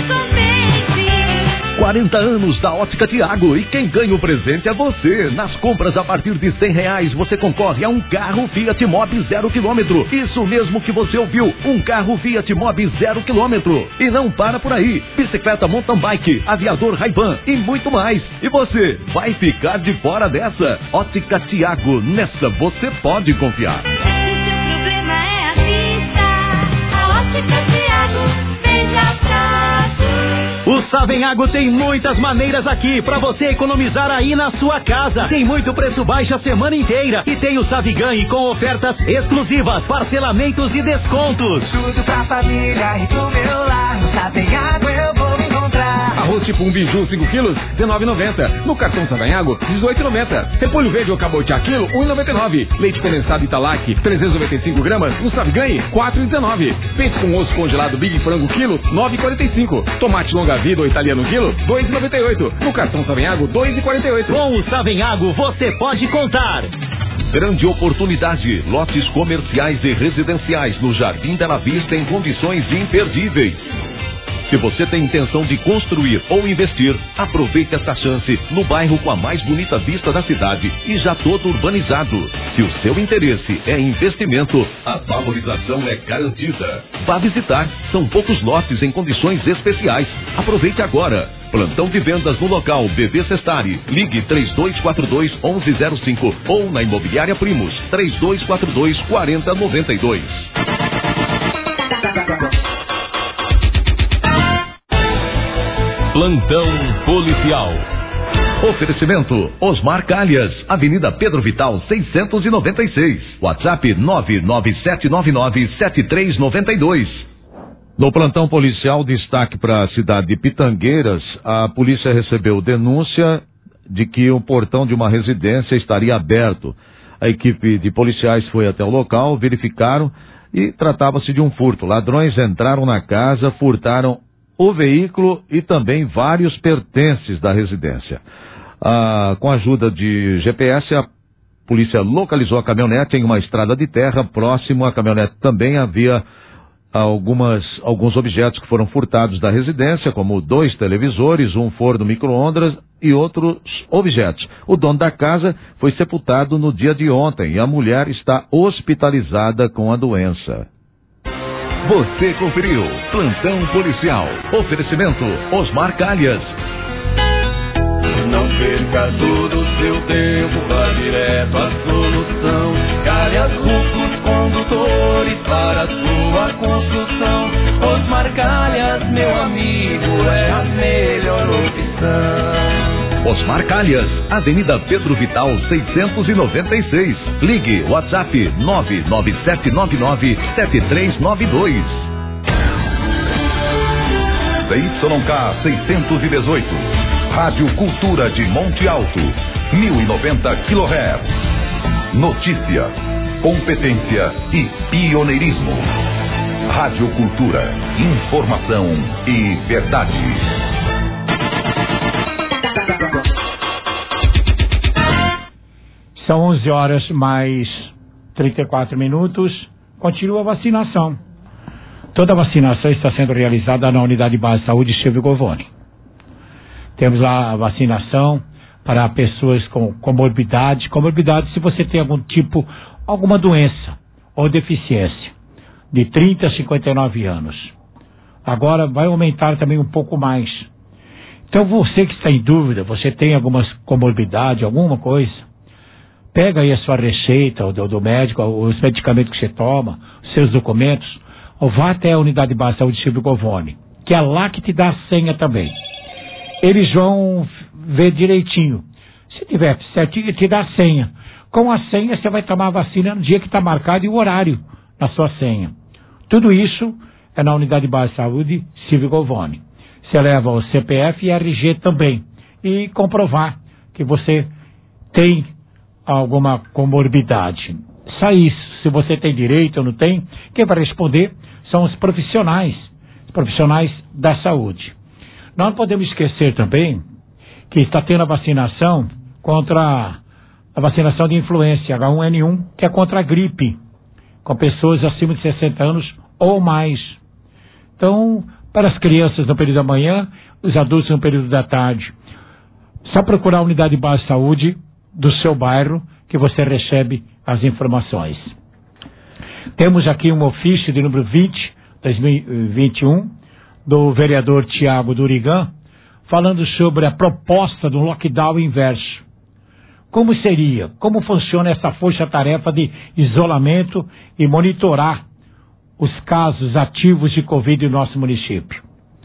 contente. quarenta anos da Ótica Tiago e quem ganha o presente é você. Nas compras a partir de cem reais você concorre a um carro Fiat Mobi zero quilômetro. Isso mesmo que você ouviu, um carro Fiat Mobi zero quilômetro. E não para por aí, bicicleta mountain bike, aviador Ray-Ban e muito mais. E você vai ficar de fora dessa? Ótica Tiago, nessa você pode confiar. Se seu problema é a vista, a Ótica Tiago veja fácil. O Savenhago tem muitas maneiras aqui pra você economizar aí na sua casa. Tem muito preço baixo a semana inteira e tem o Saviganhe com ofertas exclusivas, parcelamentos e descontos. Tudo pra família e pro meu lar. No Savenhago eu vou me encontrar. Arroz tipo um biju cinco quilos, dezenove reais e noventa centavos. No cartão Savanhago, dezoito reais e noventa centavos. Repolho verde ou cabotiá quilo, um real e noventa e nove centavos. Leite condensado Italac, trezentos e noventa e cinco gramas. No Saviganhe, quatro reais e dezenove centavos. Peito com osso congelado Big Frango quilo, nove reais e quarenta e cinco centavos. Tomate longa vida ou italiano quilo, dois reais e noventa e oito centavos. No cartão Savanhago, dois reais e quarenta e oito centavos. Com o Savenhago você pode contar. Grande oportunidade, lotes comerciais e residenciais no Jardim Bela Vista em condições imperdíveis. Se você tem intenção de construir ou investir, aproveite esta chance no bairro com a mais bonita vista da cidade e já todo urbanizado. Se o seu interesse é investimento, a valorização é garantida. Vá visitar, são poucos lotes em condições especiais. Aproveite agora. Plantão de vendas no local B B Sestari. Ligue três dois quatro dois, um um zero cinco ou na Imobiliária Primos três dois quatro dois, quatro zero nove dois. Plantão policial. Oferecimento Osmar Calhas, Avenida Pedro Vital seiscentos e noventa e seis. WhatsApp nove nove sete nove nove sete três nove dois. No plantão policial, destaque para a cidade de Pitangueiras, a polícia recebeu denúncia de que o portão de uma residência estaria aberto. A equipe de policiais foi até o local, verificaram e tratava-se de um furto. Ladrões entraram na casa, furtaram o veículo e também vários pertences da residência. Ah, com a ajuda de G P S, a polícia localizou a caminhonete em uma estrada de terra. Próximo à caminhonete também havia algumas, alguns objetos que foram furtados da residência, como dois televisores, um forno micro-ondas e outros objetos. O dono da casa foi sepultado no dia de ontem e a mulher está hospitalizada com a doença. Você conferiu Plantão Policial. Oferecimento Osmar Calhas. Não perca todo o seu tempo, vá direto à solução. Calhas Rufos Condutores para a sua construção. Osmar Calhas, meu amigo, é a melhor opção. Osmar Calhas, Avenida Pedro Vital seiscentos e noventa e seis. Ligue WhatsApp nove nove sete nove nove sete três nove dois. C Y K seiscentos e dezoito. Rádio Cultura de Monte Alto. mil e noventa quilohertz. Notícia, competência e pioneirismo. Rádio Cultura. Informação e verdade. São onze horas mais trinta e quatro minutos. Continua a vacinação. Toda a vacinação está sendo realizada na Unidade Básica de Saúde Silvio Govoni. Temos lá a vacinação para pessoas com comorbidade. Comorbidade se você tem algum tipo, alguma doença ou deficiência, de trinta a cinquenta e nove anos. Agora vai aumentar também um pouco mais. Então você que está em dúvida, você tem alguma comorbidade, alguma coisa, pega aí a sua receita do, do médico, os medicamentos que você toma, os seus documentos, ou vá até a Unidade Básica de Saúde Silvio Govoni, que é lá que te dá a senha também. Eles vão ver direitinho. Se tiver certinho, te dá a senha. Com a senha, você vai tomar a vacina no dia que está marcado e o horário na sua senha. Tudo isso é na Unidade Básica de Saúde Silvio Govoni. Você leva o C P F e R G também. E comprovar que você tem alguma comorbidade. Só isso. Se você tem direito ou não tem, quem vai responder são os profissionais, os profissionais da saúde. Nós não podemos esquecer também que está tendo a vacinação contra a vacinação de influenza H um N um, que é contra a gripe, com pessoas acima de sessenta anos ou mais. Então, para as crianças no período da manhã, os adultos no período da tarde. Só procurar a Unidade Básica de Saúde do seu bairro que você recebe as informações. Temos aqui um ofício de número vinte, dois mil e vinte e um, do vereador Tiago Durigan, falando sobre a proposta do lockdown inverso. Como seria? Como funciona essa força-tarefa de isolamento e monitorar os casos ativos de Covid no nosso município?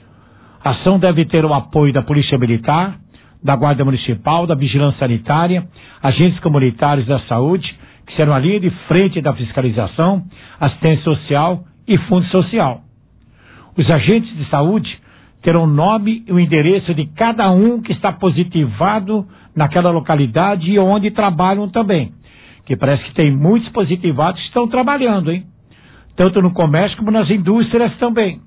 A ação deve ter o apoio da Polícia Militar, da Guarda Municipal, da Vigilância Sanitária, agentes comunitários da saúde, que serão a linha de frente da fiscalização, assistência social e fundo social. Os agentes de saúde terão o nome e o endereço de cada um que está positivado naquela localidade e onde trabalham também. Que parece que tem muitos positivados que estão trabalhando, hein? Tanto no comércio como nas indústrias também.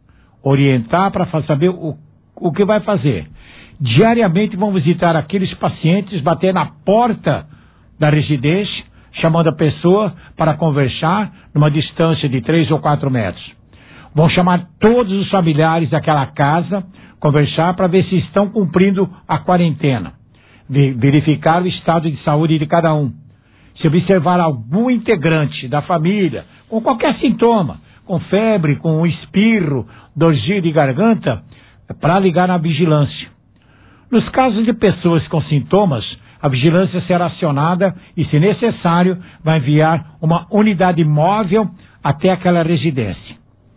Orientar para saber o, o que vai fazer. Diariamente vão visitar aqueles pacientes, bater na porta da residência, chamando a pessoa para conversar numa distância de três ou quatro metros. Vão chamar todos os familiares daquela casa, conversar para ver se estão cumprindo a quarentena. Verificar o estado de saúde de cada um. Se observar algum integrante da família com qualquer sintoma, com febre, com espirro, dorzinha de garganta, é para ligar na vigilância. Nos casos de pessoas com sintomas, a vigilância será acionada e, se necessário, vai enviar uma unidade móvel até aquela residência.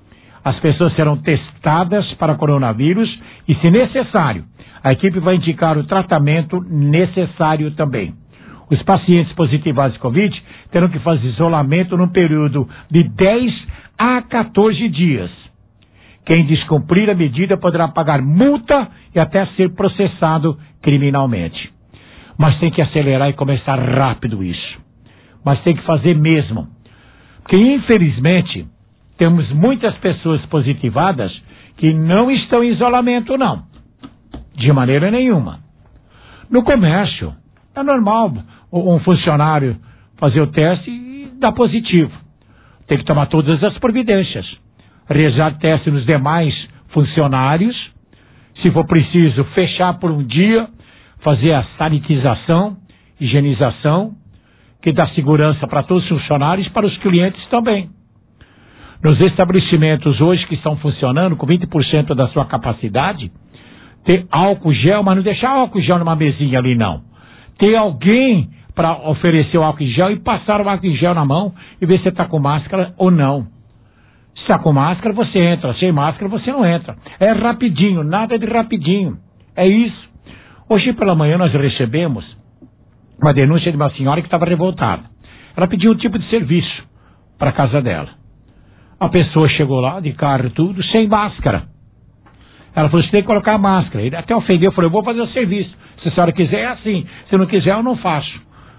As pessoas serão testadas para coronavírus e, se necessário, a equipe vai indicar o tratamento necessário também. Os pacientes positivados de Covid terão que fazer isolamento num período de dez a quatorze dias. Quem descumprir a medida poderá pagar multa e até ser processado criminalmente. Mas tem que acelerar e começar rápido isso. Mas tem que fazer mesmo. Porque, infelizmente, temos muitas pessoas positivadas que não estão em isolamento, não. De maneira nenhuma. No comércio, é normal um funcionário fazer o teste e dar positivo. Tem que tomar todas as providências. Realizar teste nos demais funcionários. Se for preciso, fechar por um dia, fazer a sanitização, higienização, que dá segurança para todos os funcionários e para os clientes também. Nos estabelecimentos hoje que estão funcionando com vinte por cento da sua capacidade, ter álcool gel, mas não deixar álcool gel numa mesinha ali, não. Ter alguém para oferecer o álcool gel e passar o álcool gel na mão e ver se está com máscara ou não. Se está com máscara, você entra. Sem máscara, você não entra. É rapidinho, nada de rapidinho. É isso. Hoje pela manhã nós recebemos uma denúncia de uma senhora que estava revoltada. Ela pediu um tipo de serviço para a casa dela. A pessoa chegou lá, de carro e tudo, sem máscara. Ela falou, você tem que colocar máscara. Ele até ofendeu, falou, eu vou fazer o serviço. Se a senhora quiser, é assim. Se não quiser, eu não faço.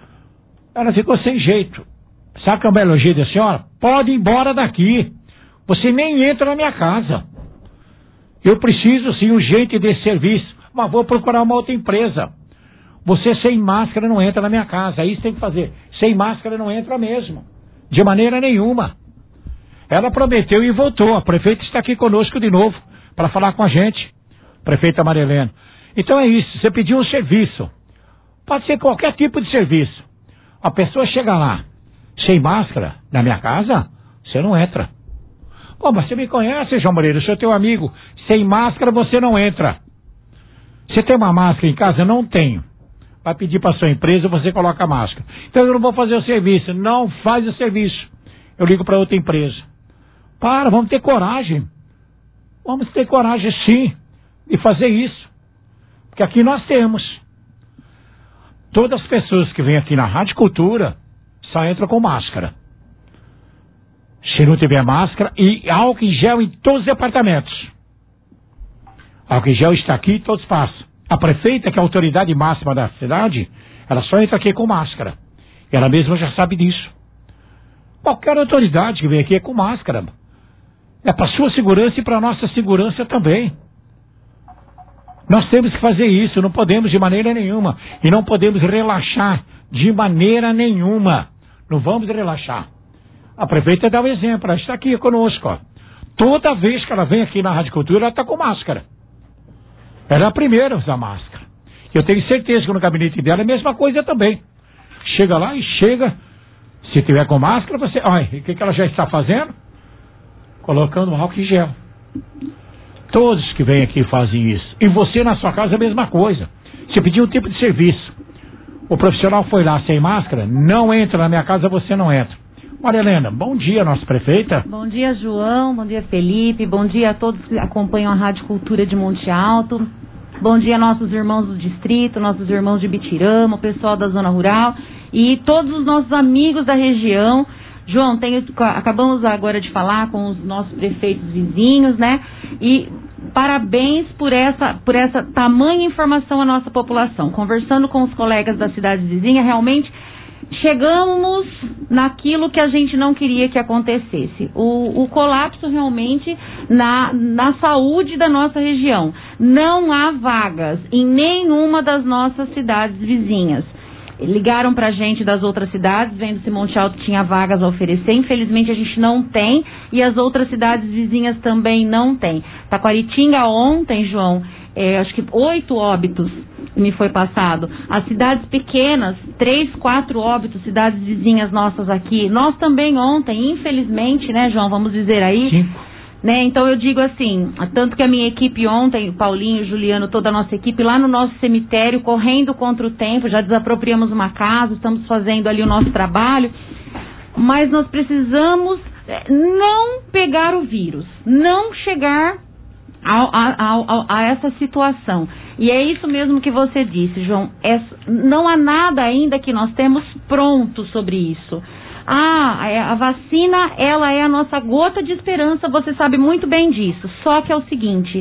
Ela ficou sem jeito. Sabe que é um belo elogio da senhora? Pode ir embora daqui. Você nem entra na minha casa. Eu preciso, sim, urgente desse serviço. Mas vou procurar uma outra empresa. Você sem máscara não entra na minha casa. É isso que tem que fazer. Sem máscara não entra mesmo. De maneira nenhuma. Ela prometeu e voltou. A prefeita está aqui conosco de novo para falar com a gente. Prefeita Maria Helena. Então é isso. Você pediu um serviço. Pode ser qualquer tipo de serviço. A pessoa chega lá sem máscara na minha casa, você não entra. Pô, mas você me conhece, João Moreira, eu sou teu amigo. Sem máscara você não entra. Você tem uma máscara em casa? Eu não tenho. Vai pedir para sua empresa, você coloca a máscara. Então eu não vou fazer o serviço. Não faz o serviço. Eu ligo para outra empresa. Para, vamos ter coragem. Vamos ter coragem sim de fazer isso. Porque aqui nós temos. Todas as pessoas que vêm aqui na Rádio Cultura só entram com máscara. Se não tiver máscara, e álcool em gel em todos os departamentos. Álcool em gel está aqui e todos passam. A prefeita, que é a autoridade máxima da cidade, ela só entra aqui com máscara. Ela mesma já sabe disso. Qualquer autoridade que vem aqui é com máscara. É para sua segurança e para nossa segurança também. Nós temos que fazer isso, não podemos de maneira nenhuma. E não podemos relaxar de maneira nenhuma. Não vamos relaxar. A prefeita dá o exemplo, ela está aqui conosco. Ó. Toda vez que ela vem aqui na Rádio Cultura, ela está com máscara. Ela é a primeira a usar máscara. Eu tenho certeza que no gabinete dela é a mesma coisa também. Chega lá e chega, se tiver com máscara, você... Olha, o que, que ela já está fazendo? Colocando álcool em gel. Todos que vêm aqui fazem isso. E você na sua casa é a mesma coisa. Você pediu um tipo de serviço. O profissional foi lá sem máscara, não entra na minha casa, você não entra. Maria Helena, bom dia, nossa prefeita. Bom dia, João, bom dia, Felipe, bom dia a todos que acompanham a Rádio Cultura de Monte Alto, bom dia nossos irmãos do distrito, nossos irmãos de Bitirama, o pessoal da zona rural e todos os nossos amigos da região. João, tenho, acabamos agora de falar com os nossos prefeitos vizinhos, né, e parabéns por essa, por essa tamanha informação à nossa população. Conversando com os colegas das cidades vizinhas, realmente chegamos naquilo que a gente não queria que acontecesse. O, o colapso realmente na, na saúde da nossa região. Não há vagas em nenhuma das nossas cidades vizinhas. Ligaram pra gente das outras cidades, vendo se Monte Alto tinha vagas a oferecer. Infelizmente a gente não tem e as outras cidades vizinhas também não tem. Taquaritinga ontem, João, é, acho que oito óbitos me foi passado. As cidades pequenas, três, quatro óbitos, cidades vizinhas nossas aqui. Nós também ontem, infelizmente, né, João, vamos dizer aí. Sim. Né, então eu digo assim, tanto que a minha equipe ontem, o Paulinho, o Juliano, toda a nossa equipe, lá no nosso cemitério, correndo contra o tempo, já desapropriamos uma casa, estamos fazendo ali o nosso trabalho, mas nós precisamos não pegar o vírus, não chegar A, a, a, a essa situação. E é isso mesmo que você disse, João. É, não há nada ainda que nós temos pronto sobre isso. Ah, a vacina, ela é a nossa gota de esperança, você sabe muito bem disso. Só que é o seguinte,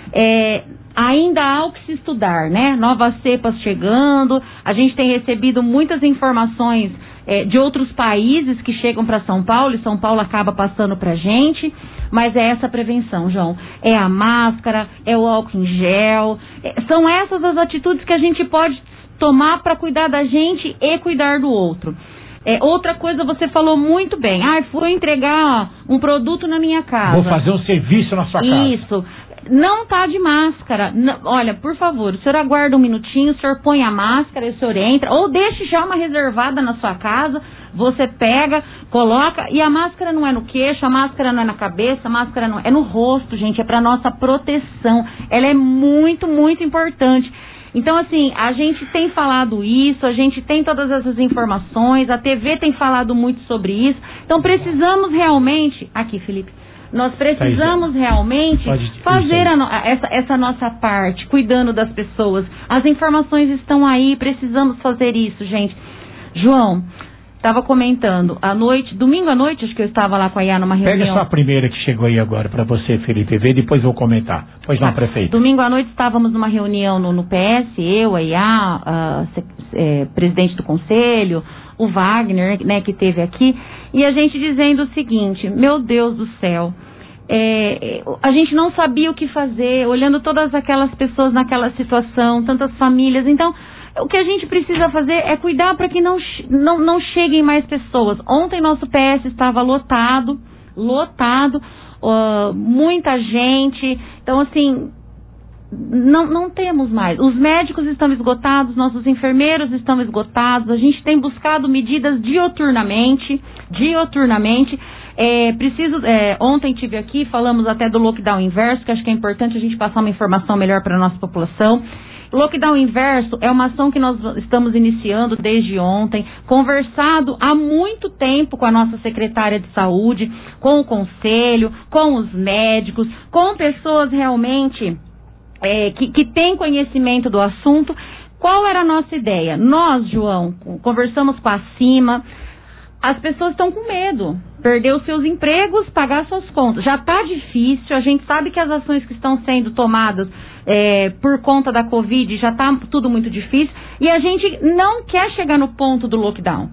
é, ainda há o que se estudar, né? Novas cepas chegando, a gente tem recebido muitas informações é, de outros países que chegam para São Paulo, e São Paulo acaba passando para a gente. Mas é essa prevenção, João. É a máscara, é o álcool em gel. É, são essas as atitudes que a gente pode tomar para cuidar da gente e cuidar do outro. É, outra coisa, você falou muito bem. Ah, fui entregar um produto na minha casa. Vou fazer um serviço na sua casa. Isso. Não tá de máscara. Não, olha, por favor, o senhor aguarda um minutinho, o senhor põe a máscara, o senhor entra, ou deixe já uma reservada na sua casa, você pega, coloca, e a máscara não é no queixo, a máscara não é na cabeça, a máscara não é no rosto, gente, é para nossa proteção. Ela é muito, muito importante. Então, assim, a gente tem falado isso, a gente tem todas essas informações, a T V tem falado muito sobre isso. Então, precisamos realmente... Aqui, Felipe. Nós precisamos realmente fazer a no, essa, essa nossa parte, cuidando das pessoas. As informações estão aí, precisamos fazer isso, gente. João, estava comentando, à noite, domingo à noite, acho que eu estava lá com a Iá numa reunião. Pega só a primeira que chegou aí agora para você, Felipe, ver, depois vou comentar. Pois não, tá. Prefeito. Domingo à noite estávamos numa reunião no, no P S, eu, a Iá, a, é, presidente do conselho, o Wagner, né, que teve aqui, e a gente dizendo o seguinte, meu Deus do céu, é, a gente não sabia o que fazer, olhando todas aquelas pessoas naquela situação, tantas famílias, então o que a gente precisa fazer é cuidar para que não, não, não cheguem mais pessoas. Ontem nosso P S estava lotado, lotado, uh, muita gente. Então, assim, não, não temos mais. Os médicos estão esgotados, nossos enfermeiros estão esgotados. A gente tem buscado medidas dioturnamente, dioturnamente. É, preciso, é, ontem tive aqui, falamos até do lockdown inverso, que acho que é importante a gente passar uma informação melhor para a nossa população. Lockdown inverso é uma ação que nós estamos iniciando desde ontem, conversado há muito tempo com a nossa secretária de saúde, com o conselho, com os médicos, com pessoas realmente é, que, que têm conhecimento do assunto. Qual era a nossa ideia? Nós, João, conversamos com a Cima. As pessoas estão com medo, perder os seus empregos, pagar suas contas. Já está difícil, a gente sabe que as ações que estão sendo tomadas é, por conta da Covid já está tudo muito difícil e a gente não quer chegar no ponto do lockdown.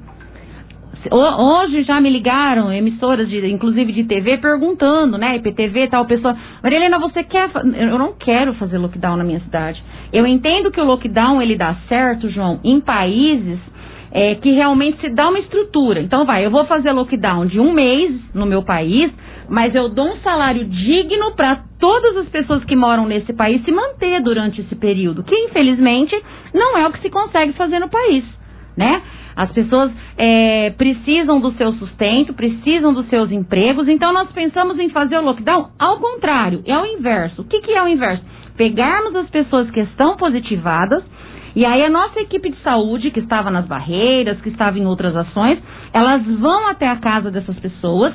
Hoje já me ligaram emissoras, de, inclusive de T V, perguntando, né, I P T V e tal, pessoa, Maria Helena, você quer... Eu não quero fazer lockdown na minha cidade. Eu entendo que o lockdown, ele dá certo, João, em países... É, que realmente se dá uma estrutura. Então vai, eu vou fazer lockdown de um mês no meu país, mas eu dou um salário digno para todas as pessoas que moram nesse país se manter durante esse período, que infelizmente não é o que se consegue fazer no país, né? As pessoas é, precisam do seu sustento, precisam dos seus empregos, então nós pensamos em fazer o lockdown ao contrário, é o inverso. O que, que é o inverso? Pegarmos as pessoas que estão positivadas. E aí a nossa equipe de saúde, que estava nas barreiras, que estava em outras ações, elas vão até a casa dessas pessoas,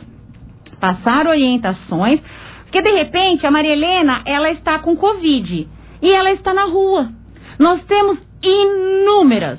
passar orientações, porque de repente a Maria Helena, ela está com Covid e ela está na rua. Nós temos inúmeras,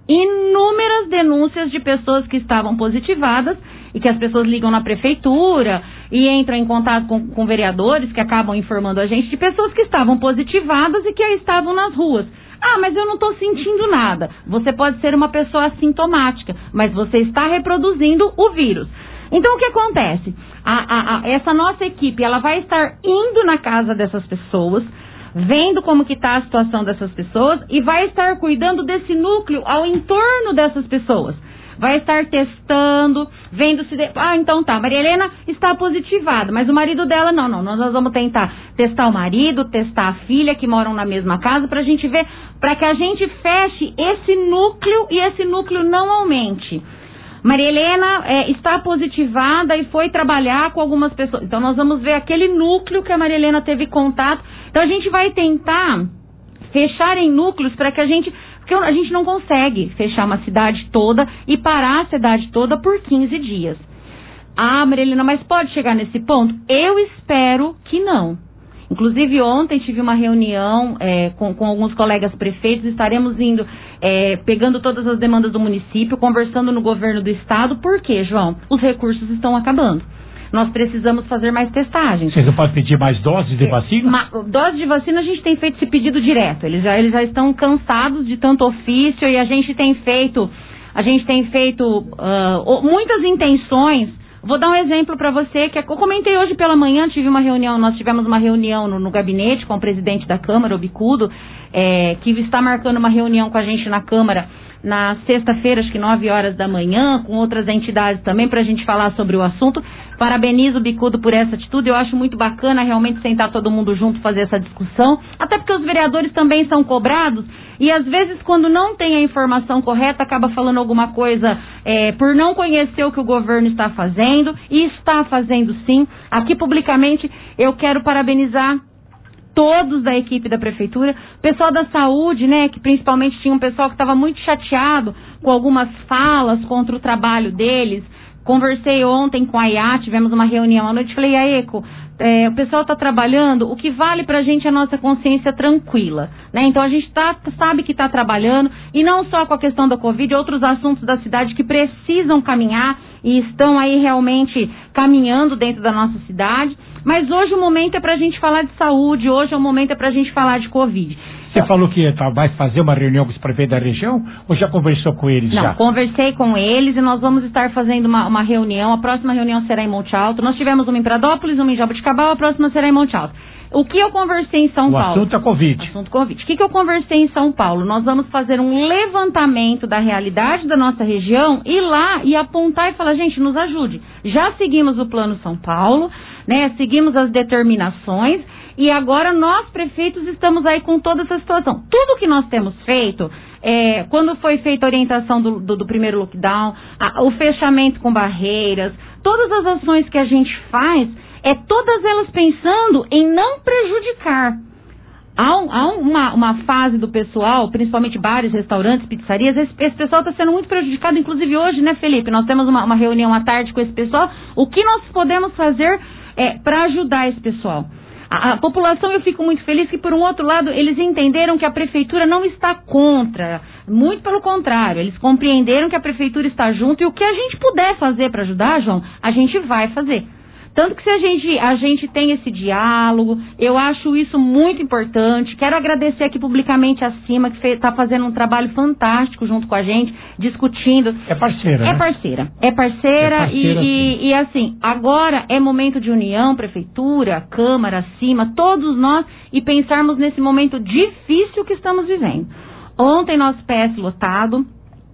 inúmeras denúncias de pessoas que estavam positivadas e que as pessoas ligam na prefeitura e entram em contato com, com vereadores que acabam informando a gente de pessoas que estavam positivadas e que estavam nas ruas. Ah, mas eu não estou sentindo nada. Você pode ser uma pessoa assintomática, mas você está reproduzindo o vírus. Então, o que acontece? A, a, a, essa nossa equipe, ela vai estar indo na casa dessas pessoas, vendo como que está a situação dessas pessoas e vai estar cuidando desse núcleo ao entorno dessas pessoas. Vai estar testando, vendo se... De... Ah, então tá, Maria Helena está positivada, mas o marido dela não, não. Nós vamos tentar testar o marido, testar a filha que moram na mesma casa pra gente ver, pra que a gente feche esse núcleo e esse núcleo não aumente. Maria Helena é, está positivada e foi trabalhar com algumas pessoas. Então nós vamos ver aquele núcleo que a Maria Helena teve contato. Então a gente vai tentar fechar em núcleos para que a gente... Porque a gente não consegue fechar uma cidade toda e parar a cidade toda por quinze dias. Ah, Maria Helena, mas pode chegar nesse ponto? Eu espero que não. Inclusive, ontem tive uma reunião é, com, com alguns colegas prefeitos, estaremos indo, é, pegando todas as demandas do município, conversando no governo do estado. Por quê, João? Os recursos estão acabando. Nós precisamos fazer mais testagens. Vocês não podem pedir mais doses de vacina? Ma, dose de vacina a gente tem feito esse pedido direto. Eles já, eles já estão cansados de tanto ofício e a gente tem feito, a gente tem feito uh, muitas intenções. Vou dar um exemplo para você, que eu comentei hoje pela manhã, tive uma reunião, nós tivemos uma reunião no, no gabinete com o presidente da Câmara, o Bicudo, é, que está marcando uma reunião com a gente na Câmara na sexta-feira, acho que nove horas da manhã, com outras entidades também, para a gente falar sobre o assunto. Parabenizo o Bicudo por essa atitude, eu acho muito bacana realmente sentar todo mundo junto, fazer essa discussão, até porque os vereadores também são cobrados, e às vezes quando não tem a informação correta, acaba falando alguma coisa é, por não conhecer o que o governo está fazendo, e está fazendo sim. Aqui publicamente eu quero parabenizar todos da equipe da prefeitura, pessoal da saúde, né, que principalmente tinha um pessoal que estava muito chateado com algumas falas contra o trabalho deles. Conversei ontem com a I A, tivemos uma reunião à noite, falei, Aeco, é, o pessoal está trabalhando, o que vale pra gente é a nossa consciência tranquila, né? Então a gente tá, sabe que está trabalhando, e não só com a questão da Covid, outros assuntos da cidade que precisam caminhar e estão aí realmente caminhando dentro da nossa cidade. Mas hoje o momento é pra gente falar de saúde, hoje o momento é pra gente falar de Covid. Você falou que vai fazer uma reunião com os prefeitos da região ou já conversou com eles? Não, já? Conversei com eles e nós vamos estar fazendo uma, uma reunião. A próxima reunião será em Monte Alto. Nós tivemos uma em Pradópolis, uma em Jabuticabal, a próxima será em Monte Alto. O que eu conversei em São o Paulo? O assunto é Covid. Assunto Covid. O que, que eu conversei em São Paulo? Nós vamos fazer um levantamento da realidade da nossa região, ir lá e apontar e falar, gente, nos ajude. Já seguimos o Plano São Paulo, né? Seguimos as determinações e agora nós, prefeitos, estamos aí com toda essa situação. Tudo que nós temos feito, é, quando foi feita a orientação do, do, do primeiro lockdown, a, o fechamento com barreiras, todas as ações que a gente faz, é todas elas pensando em não prejudicar. Há, um, há uma, uma fase do pessoal, principalmente bares, restaurantes, pizzarias, esse, esse pessoal está sendo muito prejudicado, inclusive hoje, né, Felipe? Nós temos uma, uma reunião à tarde com esse pessoal. O que nós podemos fazer é, para ajudar esse pessoal? A, a população, eu fico muito feliz que, por um outro lado, eles entenderam que a prefeitura não está contra, muito pelo contrário, eles compreenderam que a prefeitura está junto e o que a gente puder fazer para ajudar, João, a gente vai fazer. Tanto que se a gente, a gente tem esse diálogo, eu acho isso muito importante. Quero agradecer aqui publicamente a Cima, que está fazendo um trabalho fantástico junto com a gente, discutindo. É parceira, É né? parceira. É parceira, é parceira e, e, e assim, agora é momento de união, prefeitura, Câmara, Cima, todos nós, e pensarmos nesse momento difícil que estamos vivendo. Ontem nosso P S lotado,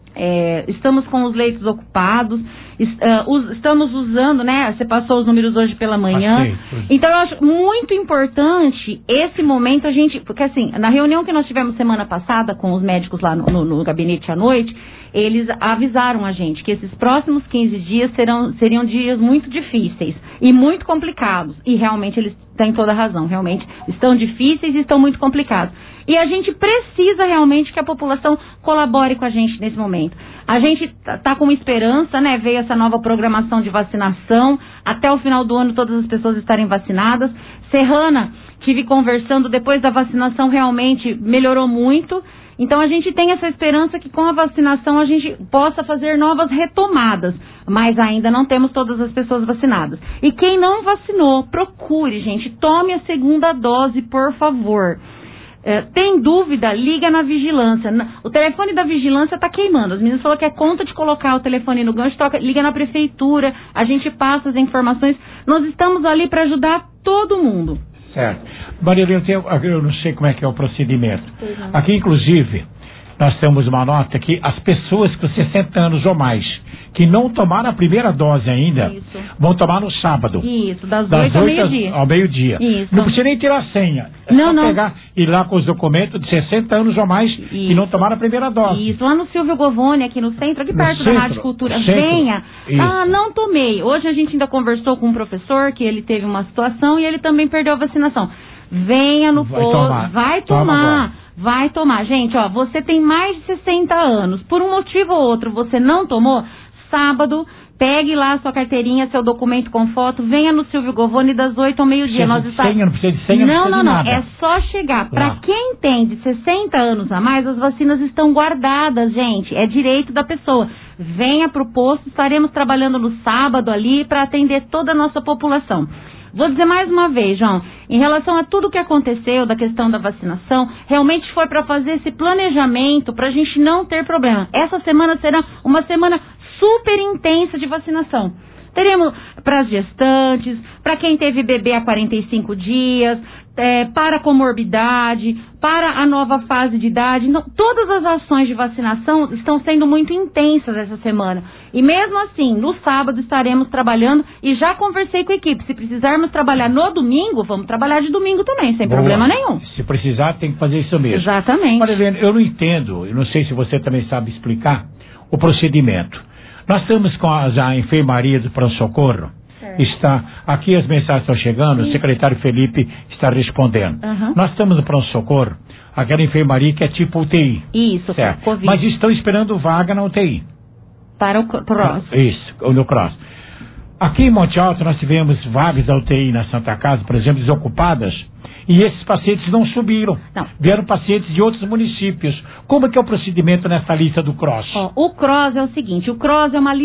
é, estamos com os leitos ocupados, est, uh, us, estamos usando, né, você passou os números hoje pela manhã, Achei. Então eu acho muito importante esse momento a gente, porque assim, na reunião que nós tivemos semana passada com os médicos lá no, no, no gabinete à noite, eles avisaram a gente que esses próximos quinze dias serão, seriam dias muito difíceis e muito complicados, e realmente eles têm toda a razão, realmente estão difíceis e estão muito complicados. E a gente precisa realmente que a população colabore com a gente nesse momento. A gente está com esperança, né? Veio essa nova programação de vacinação. Até o final do ano todas as pessoas estarem vacinadas. Serrana, tive conversando, depois da vacinação realmente melhorou muito. Então a gente tem essa esperança que com a vacinação a gente possa fazer novas retomadas. Mas ainda não temos todas as pessoas vacinadas. E quem não vacinou, procure, gente. Tome a segunda dose, por favor. É, tem dúvida, liga na vigilância. O telefone da vigilância está queimando. As meninas falaram que é conta de colocar o telefone no gancho, toca, liga na prefeitura, a gente passa as informações. Nós estamos ali para ajudar todo mundo. Certo. Maria, eu, tenho, eu não sei como é que é o procedimento. Aqui, inclusive, nós temos uma nota que as pessoas com sessenta anos ou mais que não tomaram a primeira dose ainda, isso, vão tomar no sábado. Isso, das oito ao meio-dia. Ao meio-dia. Isso. Não precisa nem tirar a senha. É não, só não. pegar e ir lá com os documentos de sessenta anos ou mais isso, que não tomaram a primeira dose. Isso, lá no Silvio Govone, aqui no centro, aqui no perto centro, da Rádio Cultura. Centro. Venha. Isso. Ah, não tomei. Hoje a gente ainda conversou com um professor que ele teve uma situação e ele também perdeu a vacinação. Venha no vai posto, tomar. vai Toma tomar. agora. Vai tomar. Gente, ó, você tem mais de sessenta anos. Por um motivo ou outro, você não tomou, sábado, pegue lá a sua carteirinha, seu documento com foto, venha no Silvio Govone das oito ao meio-dia. Nós está... Senha, não precisa de senha, não, não, não, não, não, não. É só chegar. Para quem tem de sessenta anos a mais, as vacinas estão guardadas, gente. É direito da pessoa. Venha para o posto, estaremos trabalhando no sábado ali para atender toda a nossa população. Vou dizer mais uma vez, João, em relação a tudo que aconteceu da questão da vacinação, realmente foi para fazer esse planejamento para a gente não ter problema. Essa semana será uma semana super intensa de vacinação. Teremos para as gestantes, para quem teve bebê há quarenta e cinco dias, é, para comorbidade, para a nova fase de idade. Então, todas as ações de vacinação estão sendo muito intensas essa semana. E mesmo assim, no sábado estaremos trabalhando e já conversei com a equipe. Se precisarmos trabalhar no domingo, vamos trabalhar de domingo também, sem Boa. problema nenhum. Se precisar, tem que fazer isso mesmo. Exatamente. Olha, Helena, eu não entendo, eu não sei se você também sabe explicar o procedimento. Nós estamos com a, a enfermaria do pronto-socorro. Está, aqui as mensagens estão chegando, sim, o secretário Felipe está respondendo. Uhum. Nós estamos no pronto-socorro, aquela enfermaria que é tipo U T I. Isso, certo. Covid. Mas estão esperando vaga na U T I. Para o cross. Isso, no cross. Aqui em Monte Alto nós tivemos vagas da U T I na Santa Casa, por exemplo, desocupadas, e esses pacientes não subiram. Não. Vieram pacientes de outros municípios. Como é que é o procedimento nessa lista do cross? Ó, o cross é o seguinte, o cross é uma lista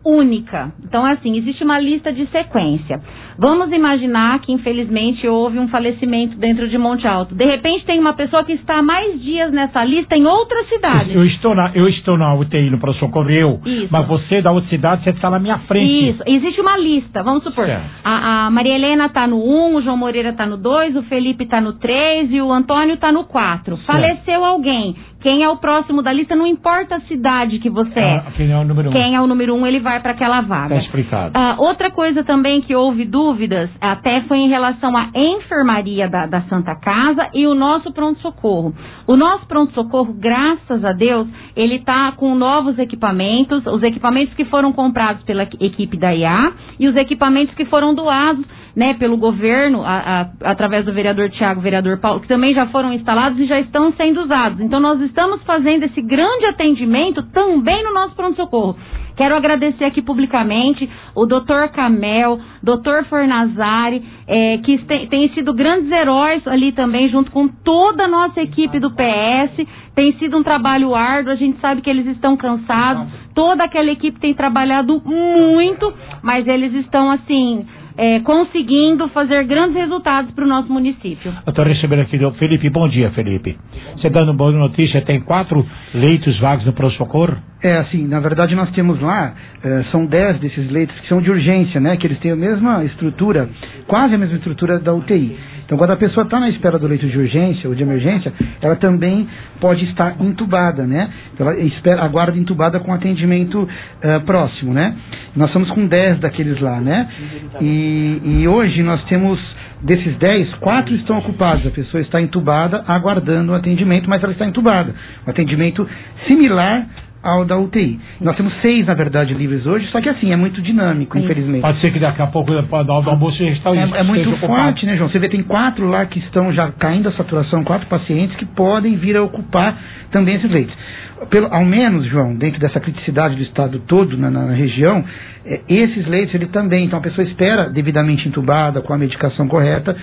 única. Então, assim, existe uma lista de sequência. Vamos imaginar que, infelizmente, houve um falecimento dentro de Monte Alto. De repente, tem uma pessoa que está há mais dias nessa lista em outra cidade. Eu estou na, eu estou na U T I no pronto-socorro, eu, Isso. mas você da outra cidade, você está na minha frente. Isso, existe uma lista, vamos supor. A, a Maria Helena está no um, o João Moreira está no dois, o Felipe está no três e o Antônio está no quatro. Faleceu alguém. Quem é o próximo da lista, não importa a cidade que você é. Ah, quem é o número um? Quem é o número um, ele vai para aquela vaga. Está explicado. Ah, outra coisa também que houve dúvidas, até foi em relação à enfermaria da, da Santa Casa e o nosso pronto-socorro. O nosso pronto-socorro, graças a Deus, ele está com novos equipamentos, os equipamentos que foram comprados pela equipe da I A e os equipamentos que foram doados, né, pelo governo, a, a, através do vereador Tiago, vereador Paulo, que também já foram instalados e já estão sendo usados. Então, nós estamos fazendo esse grande atendimento também no nosso pronto-socorro. Quero agradecer aqui publicamente o doutor Camel, doutor Fornazari, é, que tem, tem sido grandes heróis ali também, junto com toda a nossa equipe do P S. Tem sido um trabalho árduo, a gente sabe que eles estão cansados, toda aquela equipe tem trabalhado muito, mas eles estão, assim, é, conseguindo fazer grandes resultados para o nosso município. Eu estou recebendo aqui do Felipe. Bom dia, Felipe. Você dando boa notícia, tem quatro leitos vagos no pronto-socorro? É, assim, na verdade nós temos lá, eh, são dez desses leitos que são de urgência, né? Que eles têm a mesma estrutura, quase a mesma estrutura da U T I. Então, quando a pessoa está na espera do leito de urgência ou de emergência, ela também pode estar entubada, né? Então, ela espera, aguarda entubada com atendimento uh, próximo, né? Nós estamos com dez daqueles lá, né? E, e hoje nós temos, desses dez, quatro estão ocupados. A pessoa está entubada, aguardando o atendimento, mas ela está entubada. Um atendimento similar ao da U T I. Nós temos seis, na verdade, livres hoje, só que assim, é muito dinâmico, Sim. infelizmente. Pode ser que daqui a pouco, na hora do almoço, já está É, é muito forte, né, João? Você vê, tem quatro lá que estão já caindo a saturação, quatro pacientes que podem vir a ocupar também esses leitos. Pelo, ao menos, João, dentro dessa criticidade do estado todo, na, na região, é, esses leitos, ele também, então a pessoa espera devidamente entubada, com a medicação correta,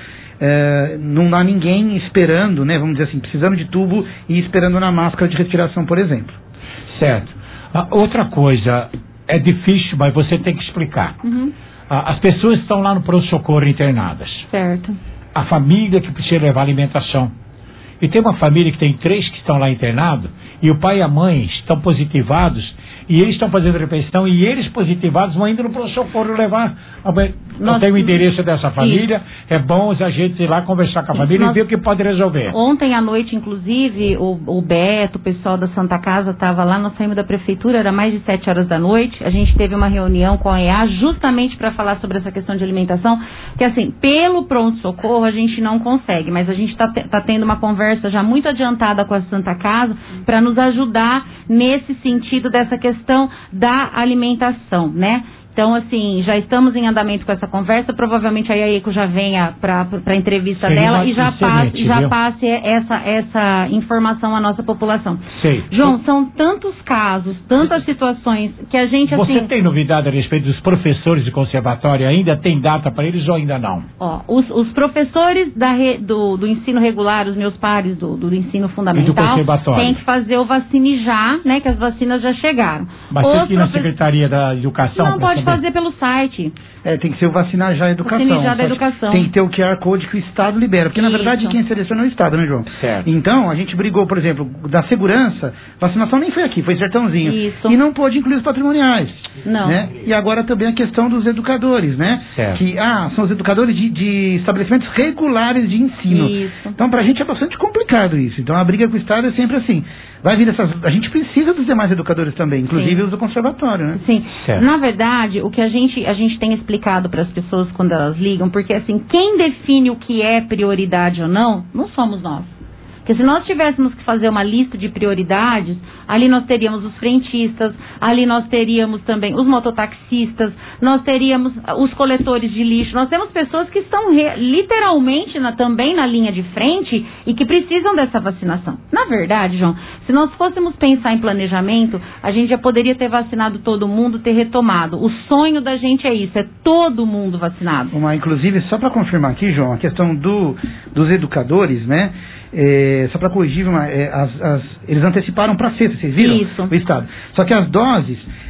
é, não há ninguém esperando, né, vamos dizer assim, precisando de tubo e esperando na máscara de respiração, por exemplo. Certo. Ah, outra coisa, é difícil, mas você tem que explicar. Uhum. Ah, as pessoas estão lá no pronto-socorro internadas. Certo. A família que precisa levar alimentação. E tem uma família que tem três que estão lá internados, e o pai e a mãe estão positivados, e eles estão fazendo refeição, e eles positivados vão indo no pronto-socorro levar. Não tem o interesse dessa família, isso. É bom a gente ir lá conversar com a família Nós, e ver o que pode resolver. Ontem à noite, inclusive, o, o Beto, o pessoal da Santa Casa estava lá, nós saímos da prefeitura, era mais de sete horas da noite, a gente teve uma reunião com a E A justamente para falar sobre essa questão de alimentação, que assim, pelo pronto-socorro a gente não consegue, mas a gente está tá tendo uma conversa já muito adiantada com a Santa Casa para nos ajudar nesse sentido dessa questão da alimentação, né? Então, assim, já estamos em andamento com essa conversa, provavelmente a Iaeco já venha para a entrevista Sei, dela e já, passe, já passe essa, essa informação à nossa população. Sei. João, são tantos casos, tantas situações que a gente, assim... Você tem novidade a respeito dos professores de conservatório? Ainda tem data para eles ou ainda não? Ó, os, os professores da re, do, do ensino regular, os meus pares do, do ensino fundamental, e do conservatório, tem que fazer o vacine já, né, que as vacinas já chegaram. Mas tem que ir na Secretaria da Educação? Não, pode fazer pelo site. É, tem que ser o vacinar já a educação. Vacinar já da educação. Tem que ter o Q R Code que o Estado libera. Porque, na verdade, Isso. quem seleciona é o Estado, né, João? Certo. Então, a gente brigou, por exemplo, da segurança, vacinação nem foi aqui, foi em Sertãozinho. Isso. E não pôde incluir os patrimoniais. Não. Né? E agora também a questão dos educadores, né? Certo. Que, ah, são os educadores de, de estabelecimentos regulares de ensino. Isso. Então, pra gente é bastante complicado isso. Então, a briga com o Estado é sempre assim. Vai vir essas... A gente precisa dos demais educadores também, inclusive Sim. os do conservatório, né? Sim. Certo. Na verdade, o que a gente, a gente tem explicado para as pessoas quando elas ligam, porque assim, quem define o que é prioridade ou não, não somos nós. Porque se nós tivéssemos que fazer uma lista de prioridades, ali nós teríamos os frentistas, ali nós teríamos também os mototaxistas, nós teríamos os coletores de lixo, nós temos pessoas que estão re, literalmente na, também na linha de frente e que precisam dessa vacinação. Na verdade, João, se nós fôssemos pensar em planejamento, a gente já poderia ter vacinado todo mundo, ter retomado. O sonho da gente é isso, é todo mundo vacinado. Uma, inclusive, só para confirmar aqui, João, a questão do, dos educadores, né? É, só para corrigir, uma, é, as, as, eles anteciparam para sexta, vocês viram? Isso. O Estado. Só que as doses,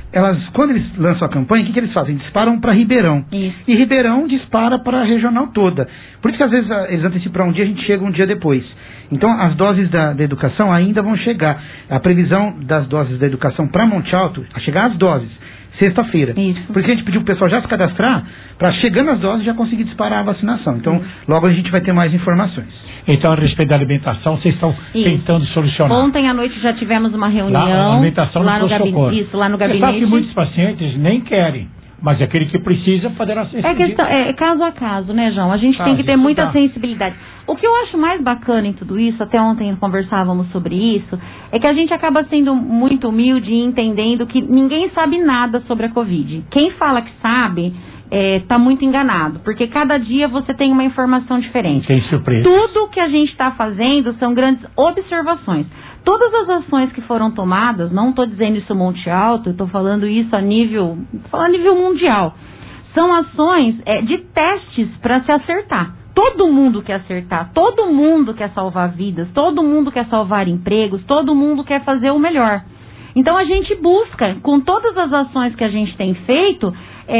elas, quando eles lançam a campanha, o que, que eles fazem? Disparam para Ribeirão. Isso. E Ribeirão dispara para a regional toda. Por isso que às vezes eles antecipam um dia, a gente chega um dia depois. Então as doses da, da educação ainda vão chegar. A previsão das doses da educação para Monte Alto, a chegar as doses, sexta-feira. Porque a gente pediu pro pessoal já se cadastrar, para chegando as doses já conseguir disparar a vacinação. Então logo a gente vai ter mais informações. Então, a respeito da alimentação, vocês estão Isso. tentando solucionar. Ontem à noite já tivemos uma reunião. Lá, alimentação lá no no gabinete. gabinete. Isso, lá no gabinete. Você sabe que muitos pacientes nem querem, mas aquele que precisa poderá ser. É, questão, é caso a caso, né, João? A gente Tá, tem que ter isso muita tá. sensibilidade. O que eu acho mais bacana em tudo isso, até ontem conversávamos sobre isso, é que a gente acaba sendo muito humilde e entendendo que ninguém sabe nada sobre a Covid. Quem fala que sabe está muito enganado, porque cada dia você tem uma informação diferente. Tem surpresa. Tudo que a gente está fazendo são grandes observações. Todas as ações que foram tomadas, não estou dizendo isso Monte Alto, estou falando isso a nível, a nível mundial, são ações é, de testes para se acertar. Todo mundo quer acertar, todo mundo quer salvar vidas, todo mundo quer salvar empregos, todo mundo quer fazer o melhor. Então a gente busca, com todas as ações que a gente tem feito,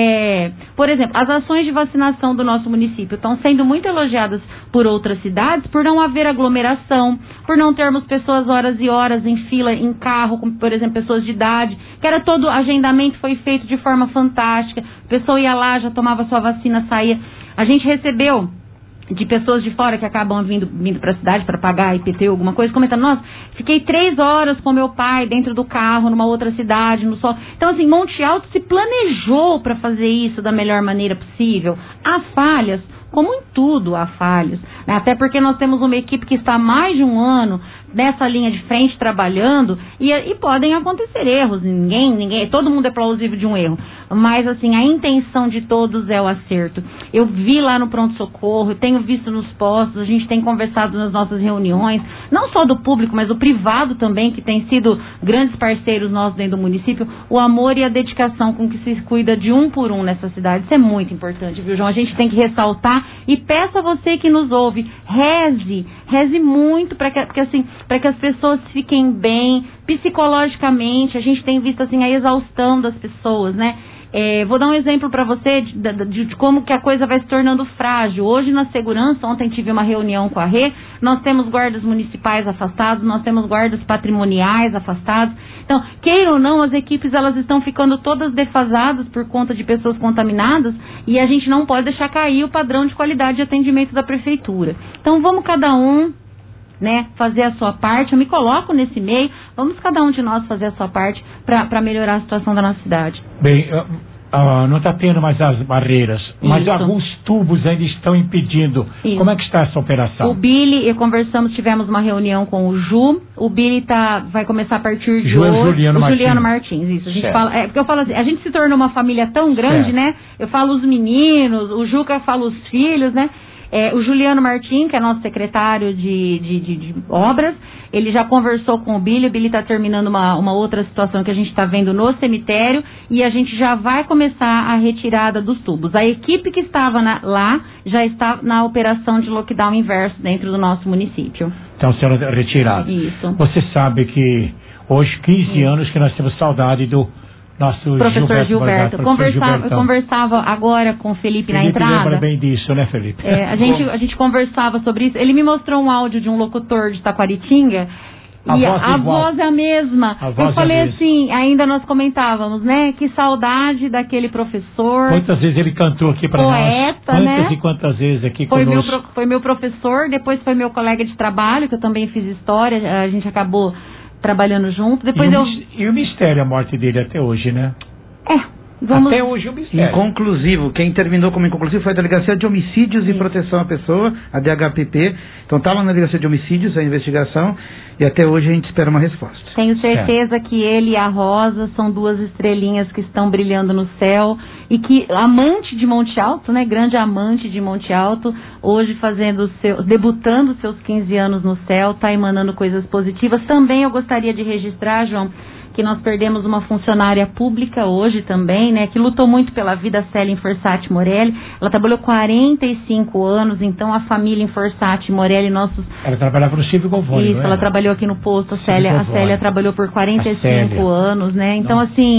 é, por exemplo, as ações de vacinação do nosso município estão sendo muito elogiadas por outras cidades por não haver aglomeração, por não termos pessoas horas e horas em fila, em carro, como, por exemplo, pessoas de idade, que era todo agendamento foi feito de forma fantástica, a pessoa ia lá, já tomava sua vacina, saía. A gente recebeu de pessoas de fora que acabam vindo, vindo para a cidade para pagar I P T U, alguma coisa, comentando, nossa, fiquei três horas com meu pai dentro do carro, numa outra cidade, no sol. Então, assim, Monte Alto se planejou para fazer isso da melhor maneira possível. Há falhas, como em tudo há falhas, né? Até porque nós temos uma equipe que está há mais de um ano nessa linha de frente trabalhando e, e podem acontecer erros, ninguém, ninguém, todo mundo é plausível de um erro, mas assim, a intenção de todos é o acerto. Eu vi lá no pronto-socorro, eu tenho visto nos postos, a gente tem conversado nas nossas reuniões, não só do público, mas do privado também, que tem sido grandes parceiros nossos dentro do município, o amor e a dedicação com que se cuida de um por um nessa cidade, isso é muito importante, viu, João? A gente tem que ressaltar e peço a você que nos ouve, reze, reze muito para que, porque, assim, para que as pessoas fiquem bem psicologicamente. A gente tem visto assim a exaustão das pessoas, né? É, vou dar um exemplo para você de, de, de como que a coisa vai se tornando frágil. Hoje na segurança, ontem tive uma reunião com a Rê, nós temos guardas municipais afastados, nós temos guardas patrimoniais afastados. Então, queira ou não, as equipes elas estão ficando todas defasadas por conta de pessoas contaminadas e a gente não pode deixar cair o padrão de qualidade de atendimento da prefeitura. Então, vamos cada um, né, fazer a sua parte. Eu me coloco nesse meio, vamos cada um de nós fazer a sua parte para melhorar a situação da nossa cidade. Bem, uh, uh, não está tendo mais as barreiras, mas Isso. alguns tubos ainda estão impedindo. Isso. Como é que está essa operação? O Billy, eu conversamos, tivemos uma reunião com o Ju, o Billy tá, vai começar a partir de Ju é o hoje. Juliano o Martins. Juliano Martins, isso. A gente Certo. fala, é, porque eu falo assim, a gente se tornou uma família tão grande, Certo. né? Eu falo os meninos, o Juca fala os filhos, né? É, o Juliano Martins, que é nosso secretário de, de, de, de obras, ele já conversou com o Billy, o Billy está terminando uma, uma outra situação que a gente está vendo no cemitério e a gente já vai começar a retirada dos tubos. A equipe que estava na, lá já está na operação de lockdown inverso dentro do nosso município. Então, serão retirados. Isso. Você sabe que hoje, quinze anos que nós temos saudade do nosso Professor Gilberto. Gilberto. Professor Conversava, Gilbertão. conversava agora com o Felipe, Felipe na entrada. lembra bem disso, né, Felipe? É, a, gente, a gente conversava sobre isso. Ele me mostrou um áudio de um locutor de Taquaritinga. A e voz a, a igual. voz é a mesma. A voz Eu é a falei mesma. assim, ainda nós comentávamos, né? Que saudade daquele professor. Quantas vezes ele cantou aqui para nós? Poeta, Quantas né? e quantas vezes aqui Foi meu, conosco? pro- foi meu professor, depois foi meu colega de trabalho, que eu também fiz história, a gente acabou trabalhando junto. Depois e, eu. o, mis- e o mistério, a morte dele até hoje, né? É, vamos. Até hoje o mistério. Inconclusivo. Quem terminou como inconclusivo foi a Delegacia de Homicídios e Proteção à Pessoa, a D H P P. Então estava na Delegacia de Homicídios a investigação e até hoje a gente espera uma resposta. Tenho certeza que ele e a Rosa são duas estrelinhas que estão brilhando no céu e que, amante de Monte Alto, né, grande amante de Monte Alto, hoje fazendo seu, debutando seus quinze anos no céu, está emanando coisas positivas. Também eu gostaria de registrar, João, que nós perdemos uma funcionária pública hoje também, né, que lutou muito pela vida, Célia Inforsati Morelli. Ela trabalhou quarenta e cinco anos, então a família Inforsati Morelli, nossos... Ela trabalhava no Silvio Govone, Isso, não ela era? trabalhou aqui no posto, a Silvio Célia, a Govone. Célia trabalhou por quarenta e cinco A Célia. anos, né, então assim...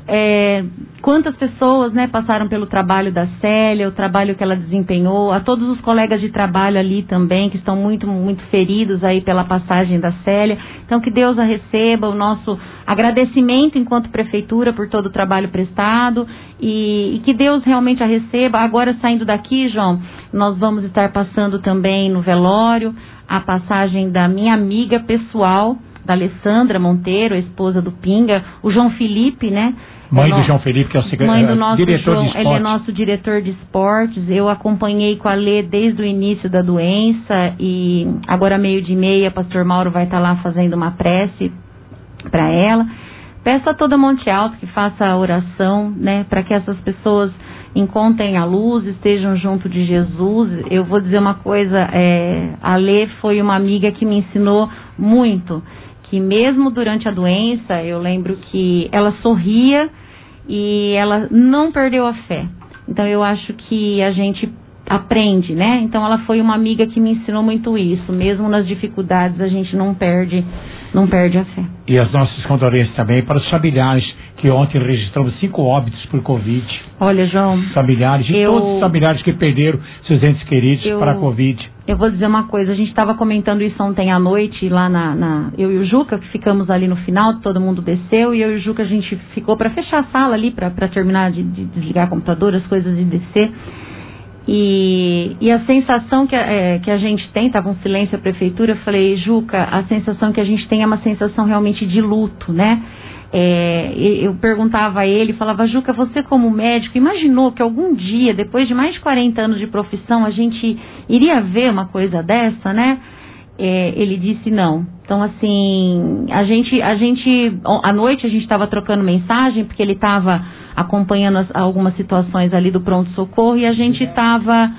é, quantas pessoas, né, passaram pelo trabalho da Célia, o trabalho que ela desempenhou, a todos os colegas de trabalho ali também, que estão muito, muito feridos aí pela passagem da Célia. Então, que Deus a receba, o nosso agradecimento enquanto prefeitura por todo o trabalho prestado, e, e que Deus realmente a receba. Agora, saindo daqui, João, nós vamos estar passando também no velório a passagem da minha amiga pessoal, da Alessandra Monteiro, a esposa do Pinga, o João Felipe, né? Mãe do João Felipe, que é o secretário, mãe do nosso diretor João, de esporte. Ele é nosso diretor de esportes. Eu acompanhei com a Lê desde o início da doença, e agora meio de meia, pastor Mauro vai estar lá fazendo uma prece para ela. Peço a toda Monte Alto que faça a oração, né, para que essas pessoas encontrem a luz, estejam junto de Jesus. Eu vou dizer uma coisa, é, a Lê foi uma amiga que me ensinou muito, que mesmo durante a doença, eu lembro que ela sorria e ela não perdeu a fé. Então eu acho que a gente aprende, né? Então ela foi uma amiga que me ensinou muito isso. Mesmo nas dificuldades, a gente não perde, não perde a fé. E as nossas condolências também para os familiares, que ontem registramos cinco óbitos por Covid. Olha, João... Familiares, de eu, todos os familiares que perderam seus entes queridos eu, para a Covid. Eu vou dizer uma coisa, a gente estava comentando isso ontem à noite, lá na, na... Eu e o Juca, que ficamos ali no final, todo mundo desceu, e eu e o Juca, a gente ficou para fechar a sala ali, para terminar de, de desligar o computador, as coisas, e descer. E, e a sensação que a, é, que a gente tem, estava um silêncio a prefeitura, eu falei, Juca, a sensação que a gente tem é uma sensação realmente de luto, né? É, eu perguntava a ele, falava, Juca, você como médico, imaginou que algum dia, depois de mais de quarenta anos de profissão, a gente iria ver uma coisa dessa, né? É, ele disse não. Então, assim, a gente, a gente, à noite a gente estava trocando mensagem, porque ele estava acompanhando as, algumas situações ali do pronto-socorro, e a gente estava...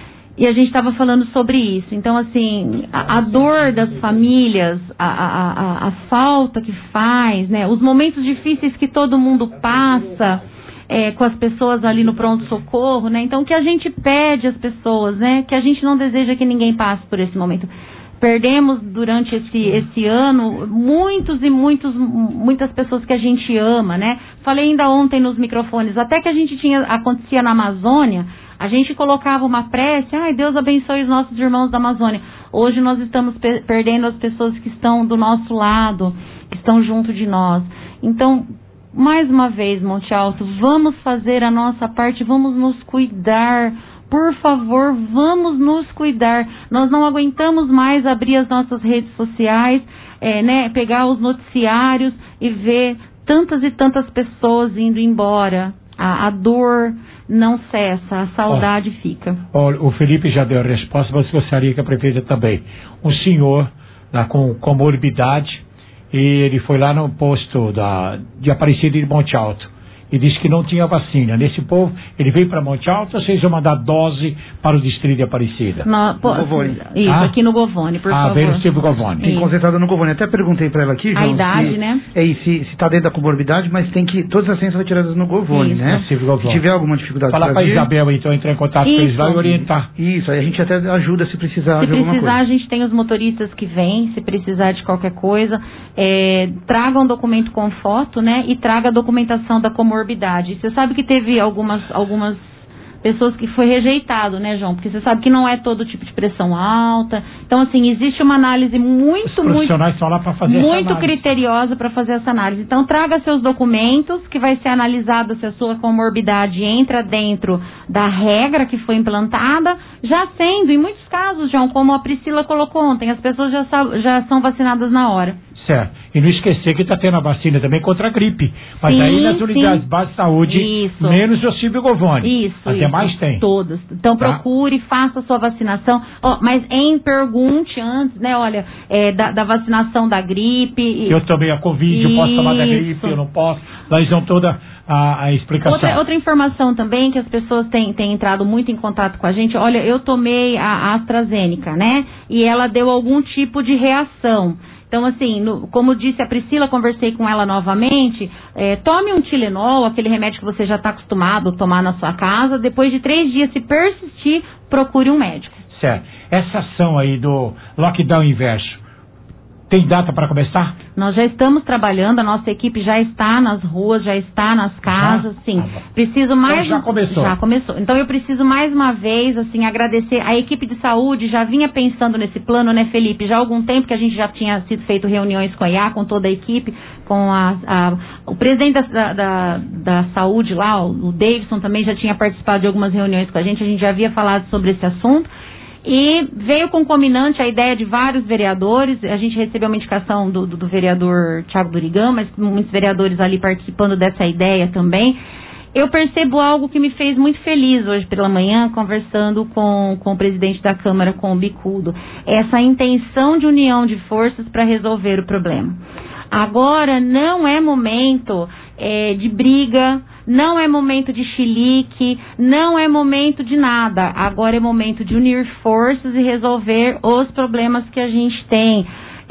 E a gente estava falando sobre isso. Então, assim, a, a dor das famílias, a, a, a, a falta que faz, né? Os momentos difíceis que todo mundo passa é, com as pessoas ali no pronto-socorro, né? Então, que a gente pede às pessoas, né? Que a gente não deseja que ninguém passe por esse momento. Perdemos durante esse, esse ano muitos e muitos, muitas pessoas que a gente ama, né? Falei ainda ontem nos microfones, até que a gente tinha, acontecia na Amazônia, a gente colocava uma prece, ai, Deus abençoe os nossos irmãos da Amazônia. Hoje nós estamos per- perdendo as pessoas que estão do nosso lado, que estão junto de nós. Então, mais uma vez, Monte Alto, vamos fazer a nossa parte, vamos nos cuidar. Por favor, vamos nos cuidar. Nós não aguentamos mais abrir as nossas redes sociais, é, né, pegar os noticiários e ver tantas e tantas pessoas indo embora. A, a dor não cessa, a saudade oh, fica. Oh, o Felipe já deu a resposta, mas gostaria que a prefeita também. Um senhor lá, com comorbidade, e ele foi lá no posto da, de Aparecida de Monte Alto e disse que não tinha vacina. Nesse povo, ele veio para Monte Alto, vocês vão mandar dose para o distrito de Aparecida? No, pô, Govone. Isso, ah? Aqui no Govone, por ah, favor. Ah, veio no Silvio Govone. Tem concentrada no Govone. Até perguntei para ela aqui, João, a idade, se, né? É, e se está dentro da comorbidade, mas tem que, todas as ciências retiradas no Govone, isso, né? Silvio Govone. Se tiver alguma dificuldade... Falar para a Isabel, então, entrar em contato com eles lá e orientar. Isso, aí a gente até ajuda se precisar se de alguma precisar, coisa. A gente tem os motoristas que vêm, se precisar de qualquer coisa, é, traga um documento com foto, né? E traga a documentação da comorbidade. Você sabe que teve algumas, algumas pessoas que foi rejeitado, né, João? Porque você sabe que não é todo tipo de pressão alta. Então, assim, existe uma análise muito, Os profissionais estão lá para fazer muito essa análise. criteriosa para fazer essa análise. Então, traga seus documentos, que vai ser analisado se a sua comorbidade entra dentro da regra que foi implantada, já sendo, em muitos casos, João, como a Priscila colocou ontem, as pessoas já, já são vacinadas na hora. Certo. E não esquecer que está tendo a vacina também contra a gripe. Mas sim, aí nas unidades sim. básicas de saúde, isso. menos o Silvio Govone. Isso. As isso. demais tem. Todas. Então tá? procure, faça a sua vacinação. Oh, mas em pergunte antes, né? Olha, é, da, da vacinação da gripe. E... Eu tomei a Covid, isso. eu posso tomar da gripe, eu não posso. Lá eles dão toda a, a explicação. Outra, outra informação também que as pessoas têm, têm entrado muito em contato com a gente. Olha, eu tomei a, a AstraZeneca, né? E ela deu algum tipo de reação. Então, assim, no, como disse a Priscila, conversei com ela novamente, é, tome um Tilenol, aquele remédio que você já está acostumado a tomar na sua casa, depois de três dias, se persistir, procure um médico. Certo. Essa ação aí do lockdown inverso, Tem data para começar? Nós já estamos trabalhando, a nossa equipe já está nas ruas, já está nas casas, já? sim. Ah, preciso mais... Então já começou. Já começou. Então eu preciso mais uma vez, assim, agradecer. A equipe de saúde já vinha pensando nesse plano, né, Felipe? Já há algum tempo que a gente já tinha sido feito reuniões com a I A, com toda a equipe, com a, a, o presidente da, da, da saúde lá, o Davidson, também já tinha participado de algumas reuniões com a gente, a gente já havia falado sobre esse assunto. E veio concomitante a ideia de vários vereadores. A gente recebeu uma indicação do, do, do vereador Thiago Durigan, mas muitos vereadores ali participando dessa ideia também. Eu percebo algo que me fez muito feliz hoje pela manhã, conversando com, com o presidente da Câmara, com o Bicudo. Essa intenção de união de forças para resolver o problema. Agora não é momento é, de briga, não é momento de chilique, não é momento de nada. Agora é momento de unir forças e resolver os problemas que a gente tem.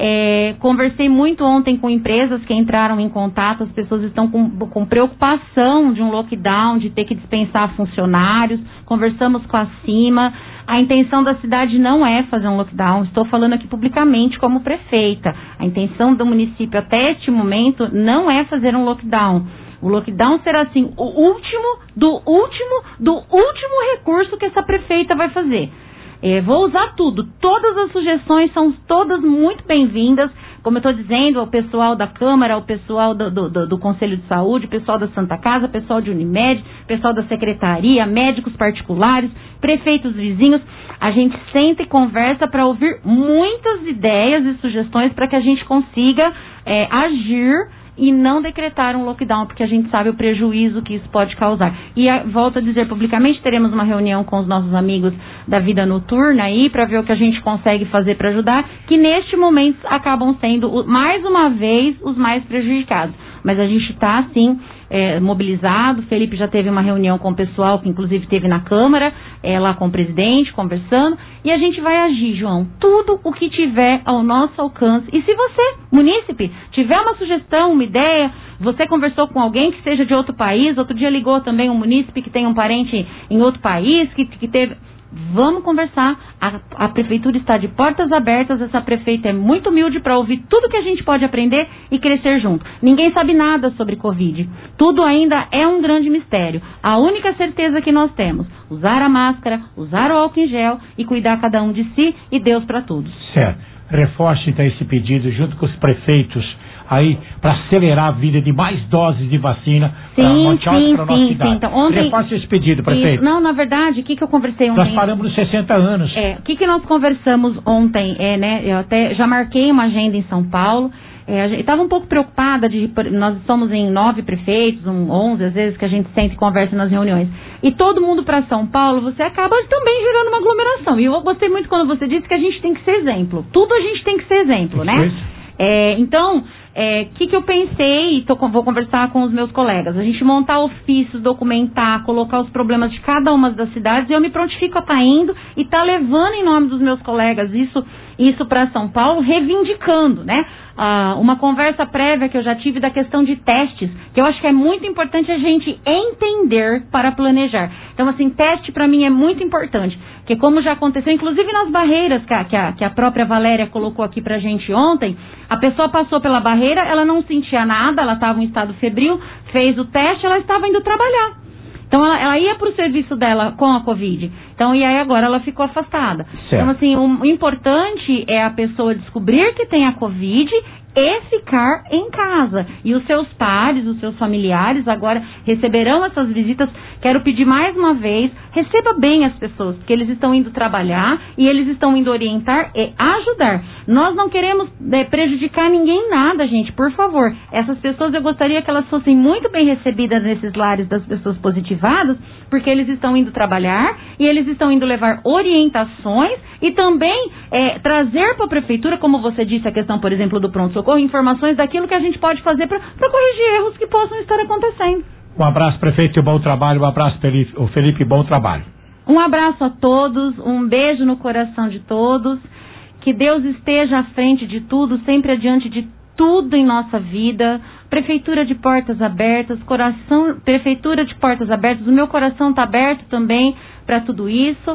É, conversei muito ontem com empresas que entraram em contato, as pessoas estão com, com preocupação de um lockdown, de ter que dispensar funcionários. Conversamos com a CIMA. A intenção da cidade não é fazer um lockdown, estou falando aqui publicamente como prefeita. A intenção do município até este momento não é fazer um lockdown. O lockdown será, assim, o último, do último, do último recurso que essa prefeita vai fazer. É, vou usar tudo. Todas as sugestões são todas muito bem-vindas. Como eu estou dizendo, o pessoal da Câmara, o pessoal do, do, do, do Conselho de Saúde, o pessoal da Santa Casa, o pessoal de Unimed, o pessoal da Secretaria, médicos particulares, prefeitos vizinhos. A gente senta e conversa para ouvir muitas ideias e sugestões para que a gente consiga é, agir e não decretar um lockdown, porque a gente sabe o prejuízo que isso pode causar. E a, volto a dizer publicamente, teremos uma reunião com os nossos amigos da vida noturna aí, para ver o que a gente consegue fazer para ajudar, que neste momento acabam sendo, mais uma vez, os mais prejudicados. Mas a gente está, assim, é, mobilizado. O Felipe já teve uma reunião com o pessoal, que inclusive teve na Câmara, é, lá com o presidente, conversando, e a gente vai agir, João, tudo o que tiver ao nosso alcance. E se você, munícipe, tiver uma sugestão, uma ideia, você conversou com alguém que seja de outro país, outro dia ligou também um munícipe que tem um parente em outro país, que, que teve... Vamos conversar. A, a prefeitura está de portas abertas. Essa prefeita é muito humilde para ouvir tudo que a gente pode aprender e crescer junto. Ninguém sabe nada sobre Covid. Tudo ainda é um grande mistério. A única certeza que nós temos: usar a máscara, usar o álcool em gel e cuidar cada um de si e Deus para todos. Certo. Reforce então esse pedido junto com os prefeitos aí para acelerar a vida de mais doses de vacina para Monte Alto, para a nossa cidade. Então, ontem, Reforce esse pedido, prefeito. Isso, não, na verdade, o que, que eu conversei ontem? Nós paramos nos sessenta anos. É, o que, que nós conversamos ontem? É, né, eu até já marquei uma agenda em São Paulo. É, estava um pouco preocupada, de, nós estamos em nove prefeitos, um, onze, às vezes, que a gente senta e conversa nas reuniões. E todo mundo para São Paulo, você acaba também gerando uma aglomeração. E eu gostei muito quando você disse que a gente tem que ser exemplo. Tudo a gente tem que ser exemplo, né? É, então, o é, que, que eu pensei, e tô, vou conversar com os meus colegas, a gente montar ofícios, documentar, colocar os problemas de cada uma das cidades, e eu me prontifico a estar indo e estar tá levando em nome dos meus colegas isso, isso para São Paulo, reivindicando, né? Ah, uma conversa prévia que eu já tive da questão de testes, que eu acho que é muito importante a gente entender para planejar. Então, assim, teste para mim é muito importante, porque como já aconteceu, inclusive nas barreiras que a, que a, que a própria Valéria colocou aqui pra gente ontem, a pessoa passou pela barreira, ela não sentia nada, ela estava em estado febril, fez o teste, ela estava indo trabalhar. Então, ela, ela ia para o serviço dela com a Covid. Então, e aí agora ela ficou afastada. Certo. Então, assim, o importante é a pessoa descobrir que tem a Covid e ficar em casa. E os seus pares, os seus familiares agora receberão essas visitas. Quero pedir mais uma vez, receba bem as pessoas, porque eles estão indo trabalhar e eles estão indo orientar e ajudar. Nós não queremos é, prejudicar ninguém nada, gente, por favor. Essas pessoas, eu gostaria que elas fossem muito bem recebidas nesses lares das pessoas positivadas, porque eles estão indo trabalhar e eles estão indo levar orientações e também é, trazer para a prefeitura, como você disse, a questão, por exemplo, do pronto-socorro, informações daquilo que a gente pode fazer para corrigir erros que possam estar acontecendo. Um abraço, prefeito, e bom trabalho. Um abraço, Felipe, o Felipe, bom trabalho. Um abraço a todos, um beijo no coração de todos. Que Deus esteja à frente de tudo, sempre adiante de tudo em nossa vida. Prefeitura de portas abertas, coração, prefeitura de portas abertas. O meu coração está aberto também para tudo isso.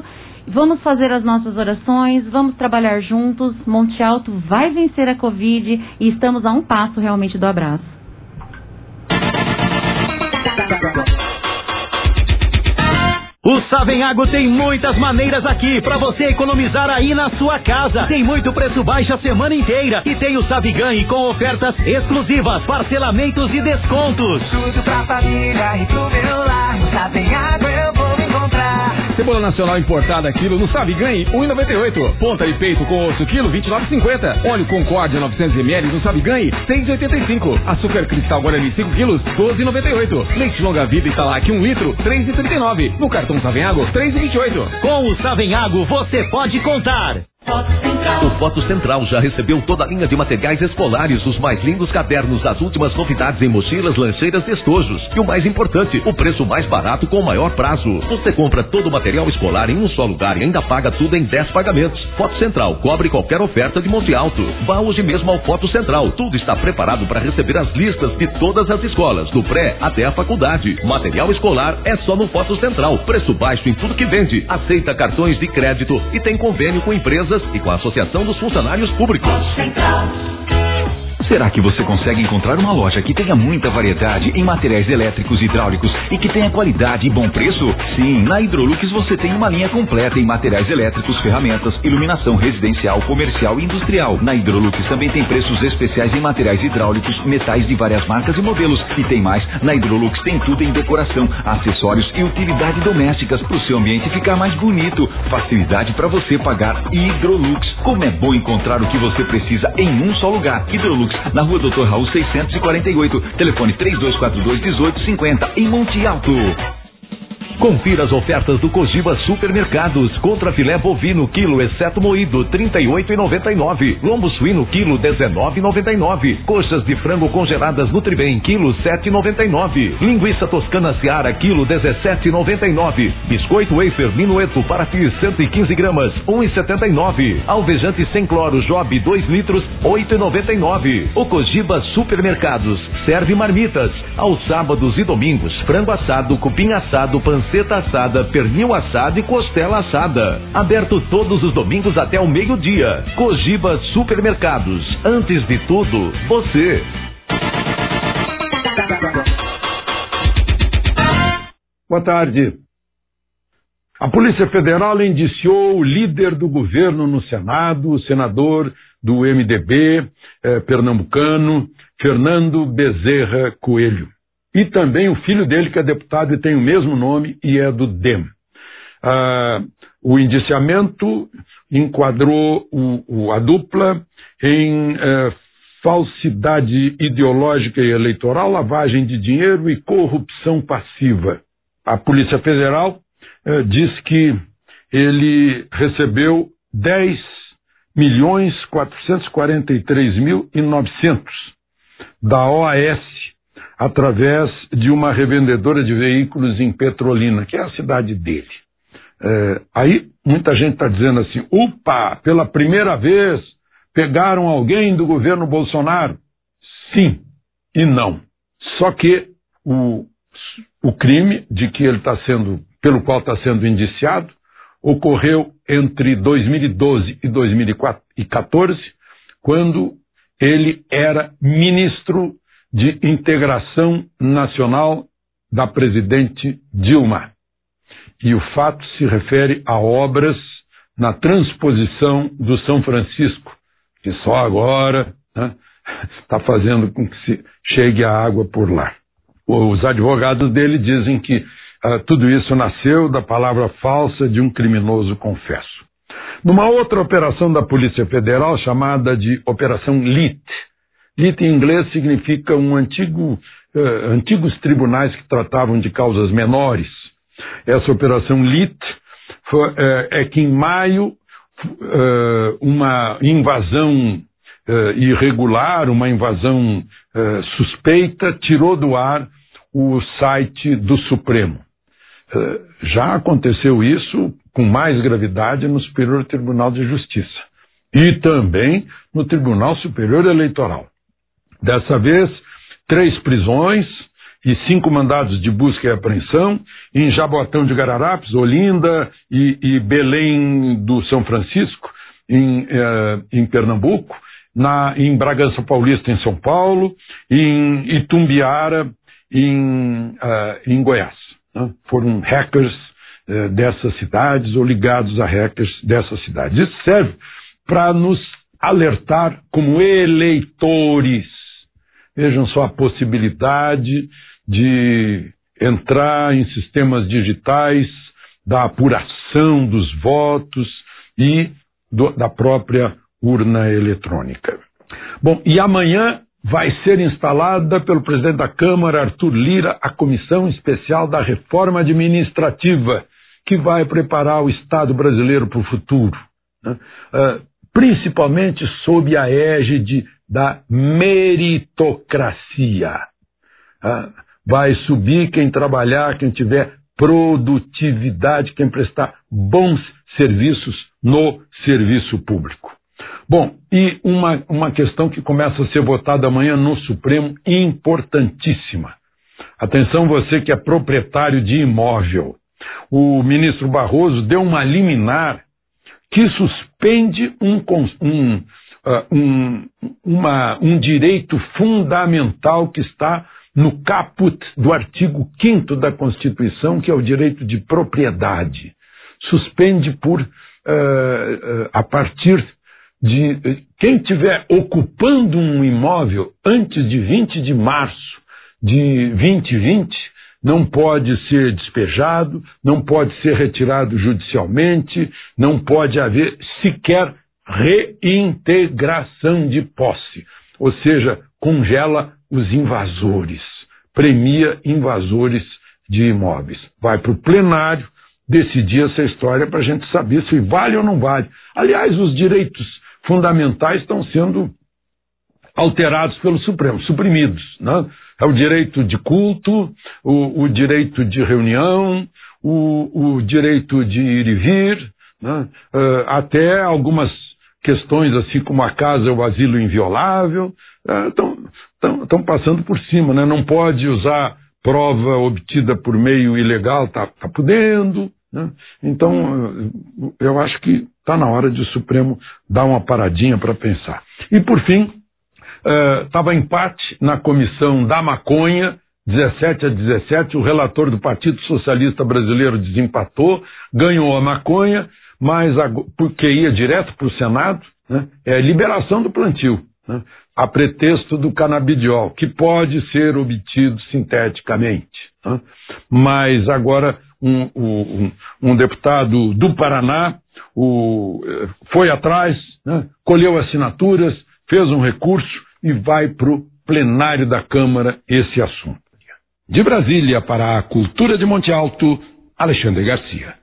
Vamos fazer as nossas orações, vamos trabalhar juntos. Monte Alto vai vencer a Covid e estamos a um passo realmente do abraço. O Savenhago tem muitas maneiras aqui pra você economizar aí na sua casa. Tem muito preço baixo a semana inteira e tem o Saviganhe com ofertas exclusivas, parcelamentos e descontos. Tudo pra família e pro meu lar. No Savenhago eu vou encontrar. Cebola nacional importada quilo no Saviganhe, um real e noventa e oito centavos. Ponta e peito com osso quilo, vinte e nove reais e cinquenta centavos. Óleo Concórdia novecentos mililitros no Saviganhe, seis reais e oitenta e cinco centavos. Açúcar cristal Guarani cinco quilos, doze reais e noventa e oito centavos. Leite longa vida Italac um litro, três reais e trinta e nove centavos. No cartão Savenhago, três reais e vinte e oito centavos. Com o Savenhago você pode contar. O Foto Central já recebeu toda a linha de materiais escolares, os mais lindos cadernos, as últimas novidades em mochilas, lancheiras e estojos. E o mais importante, o preço mais barato com o maior prazo. Você compra todo o material escolar em um só lugar e ainda paga tudo em dez pagamentos. Foto Central cobre qualquer oferta de Monte Alto. Vá hoje mesmo ao Foto Central. Tudo está preparado para receber as listas de todas as escolas, do pré até a faculdade. Material escolar é só no Foto Central. Preço baixo em tudo que vende. Aceita cartões de crédito e tem convênio com empresas e com a Associação dos Funcionários Públicos. Será que você consegue encontrar uma loja que tenha muita variedade em materiais elétricos e hidráulicos e que tenha qualidade e bom preço? Sim, na Hidrolux você tem uma linha completa em materiais elétricos, ferramentas, iluminação residencial, comercial e industrial. Na Hidrolux também tem preços especiais em materiais hidráulicos, metais de várias marcas e modelos. E tem mais, na Hidrolux tem tudo em decoração, acessórios e utilidade domésticas para o seu ambiente ficar mais bonito. Facilidade para você pagar. Hidrolux. Como é bom encontrar o que você precisa em um só lugar. Hidrolux, na rua doutor Raul seiscentos e quarenta e oito, telefone três dois quatro dois, um oito cinco zero, em Monte Alto. Confira as ofertas do Cogiba Supermercados. Contra filé bovino, quilo exceto moído, trinta e oito reais e noventa e nove centavos. Lombo suíno, quilo, dezenove reais e noventa e nove centavos. Coxas de frango congeladas Nutribem, quilo, sete reais e noventa e nove centavos. Linguiça toscana Seara, quilo, dezessete reais e noventa e nove centavos. Biscoito wafer Minueto Paraty, cento e quinze gramas, um real e setenta e nove centavos. Alvejante sem cloro Job, dois litros, oito reais e noventa e nove centavos. O Cogiba Supermercados serve marmitas. Aos sábados e domingos, frango assado, cupim assado, panceta assada, pernil assado e costela assada. Aberto todos os domingos até o meio-dia. Cogiba Supermercados. Antes de tudo, você. Boa tarde. A Polícia Federal indiciou o líder do governo no Senado, o senador do M D B eh, pernambucano, Fernando Bezerra Coelho. E também o filho dele, que é deputado e tem o mesmo nome e é do D E M. Ah, o indiciamento enquadrou o, o, a dupla em eh, falsidade ideológica e eleitoral, lavagem de dinheiro e corrupção passiva. A Polícia Federal eh, diz que ele recebeu dez milhões quatrocentos e quarenta e três mil e novecentos da O A S através de uma revendedora de veículos em Petrolina, que é a cidade dele. É, aí muita gente está dizendo assim, upa, pela primeira vez pegaram alguém do governo Bolsonaro. Sim e não. Só que o, o crime de que ele está sendo, pelo qual está sendo indiciado, ocorreu entre dois mil e doze e dois mil e quatorze, quando ele era ministro de Integração Nacional da presidente Dilma. E o fato se refere a obras na transposição do São Francisco, que só agora está, né, fazendo com que se chegue a água por lá. Os advogados dele dizem que uh, tudo isso nasceu da palavra falsa de um criminoso confesso. Numa outra operação da Polícia Federal, chamada de Operação L I T, L I T em inglês significa um antigo, uh, antigos tribunais que tratavam de causas menores. Essa operação L I T foi, uh, é que em maio uh, uma invasão uh, irregular, uma invasão uh, suspeita, tirou do ar o site do Supremo. Uh, já aconteceu isso com mais gravidade no Superior Tribunal de Justiça e também no Tribunal Superior Eleitoral. Dessa vez, três prisões e cinco mandados de busca e apreensão em Jaboatão de Guararapes, Olinda e, e Belém do São Francisco, em, eh, em Pernambuco, na, em Bragança Paulista, em São Paulo, em Itumbiara, em, uh, em Goiás. Né? Foram hackers uh, dessas cidades ou ligados a hackers dessas cidades. Isso serve para nos alertar como eleitores. Vejam só a possibilidade de entrar em sistemas digitais da apuração dos votos e do, da própria urna eletrônica. Bom, e amanhã vai ser instalada pelo presidente da Câmara, Arthur Lira, a Comissão Especial da Reforma Administrativa, que vai preparar o Estado brasileiro para o futuro, né? Uh, principalmente sob a égide da meritocracia. Uh, vai subir quem trabalhar, quem tiver produtividade, quem prestar bons serviços no serviço público. Bom, e uma, uma questão que começa a ser votada amanhã no Supremo, importantíssima. Atenção você que é proprietário de imóvel. O ministro Barroso deu uma liminar que suspende um, um, uh, um, uma, um direito fundamental que está no caput do artigo quinto da Constituição, que é o direito de propriedade. Suspende por, uh, uh, a partir de quem estiver ocupando um imóvel antes de vinte de março de vinte e vinte, não pode ser despejado, não pode ser retirado judicialmente, não pode haver sequer reintegração de posse, ou seja, congela os invasores, premia invasores de imóveis. Vai para o plenário decidir essa história para a gente saber se vale ou não vale. Aliás, os direitos fundamentais estão sendo alterados pelo Supremo, suprimidos, né? É o direito de culto, o, o direito de reunião, o, o direito de ir e vir, né? uh, até algumas questões assim como a casa ou o asilo inviolável, estão uh, passando por cima, né? Não pode usar prova obtida por meio ilegal, está tá podendo, né? Então, eu acho que está na hora de o Supremo dar uma paradinha para pensar. E, por fim, estava uh, empate na comissão da maconha, dezessete a dezessete, o relator do Partido Socialista Brasileiro desempatou, ganhou a maconha, mas a, porque ia direto para o Senado, né, é a liberação do plantio, né, a pretexto do canabidiol, que pode ser obtido sinteticamente. Né, mas agora um, um, um deputado do Paraná o, foi atrás, né, colheu assinaturas, fez um recurso e vai para o plenário da Câmara esse assunto. De Brasília para a Cultura de Monte Alto, Alexandre Garcia.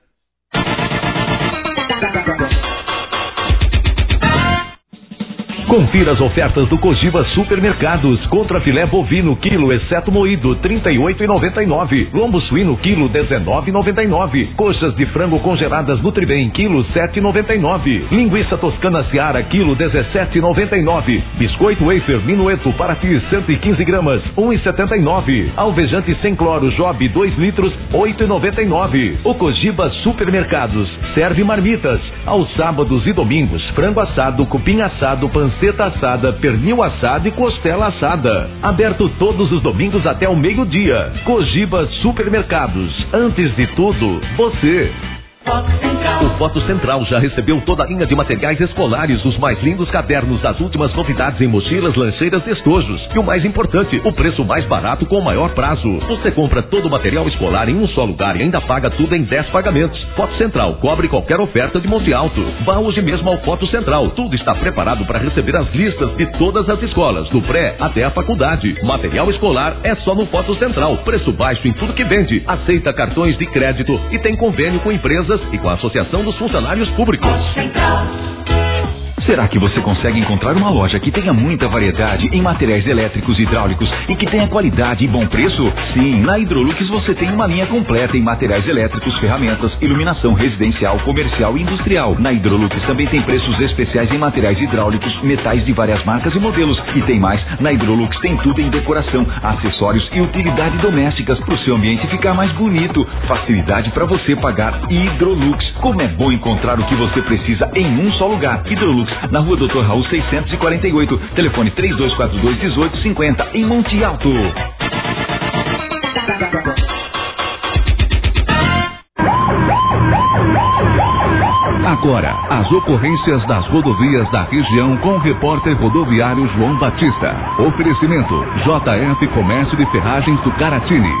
Confira as ofertas do Cogiba Supermercados. Contra filé bovino, quilo, exceto moído, trinta e oito reais e noventa e nove centavos. Lombo suíno, quilo, dezenove reais e noventa e nove centavos. Coxas de frango congeladas Nutribem, quilo, sete reais e noventa e nove centavos. Linguiça toscana Seara, quilo, dezessete reais e noventa e nove centavos. Biscoito wafer Minueto Paraty, cento e quinze gramas, um real e setenta e nove centavos. Alvejante sem cloro Job, dois litros, oito reais e noventa e nove centavos. O Cogiba Supermercados serve marmitas. Aos sábados e domingos, frango assado, cupim assado, panceta assada, pernil assado e costela assada. Aberto todos os domingos até o meio-dia. Cogiba Supermercados. Antes de tudo, você. O Foto Central já recebeu toda a linha de materiais escolares, os mais lindos cadernos, as últimas novidades em mochilas, lancheiras e estojos. E o mais importante, o preço mais barato com o maior prazo. Você compra todo o material escolar em um só lugar e ainda paga tudo em dez pagamentos. Foto Central cobre qualquer oferta de Monte Alto. Vá hoje mesmo ao Foto Central. Tudo está preparado para receber as listas de todas as escolas, do pré até a faculdade. Material escolar é só no Foto Central. Preço baixo em tudo que vende. Aceita cartões de crédito e tem convênio com empresas e com a Associação dos Funcionários Públicos. Será que você consegue encontrar uma loja que tenha muita variedade em materiais elétricos e hidráulicos e que tenha qualidade e bom preço? Sim, na Hidrolux você tem uma linha completa em materiais elétricos, ferramentas, iluminação residencial, comercial e industrial. Na Hidrolux também tem preços especiais em materiais hidráulicos, metais de várias marcas e modelos. E tem mais, na Hidrolux tem tudo em decoração, acessórios e utilidades domésticas para o seu ambiente ficar mais bonito. Facilidade para você pagar. Hidrolux. Como é bom encontrar o que você precisa em um só lugar. Hidrolux, na rua doutor Raul seiscentos e quarenta e oito, telefone três dois quatro dois, um oito cinco zero, em Monte Alto. Agora, as ocorrências das rodovias da região com o repórter rodoviário João Batista. Oferecimento J F Comércio de Ferragens do Caratini.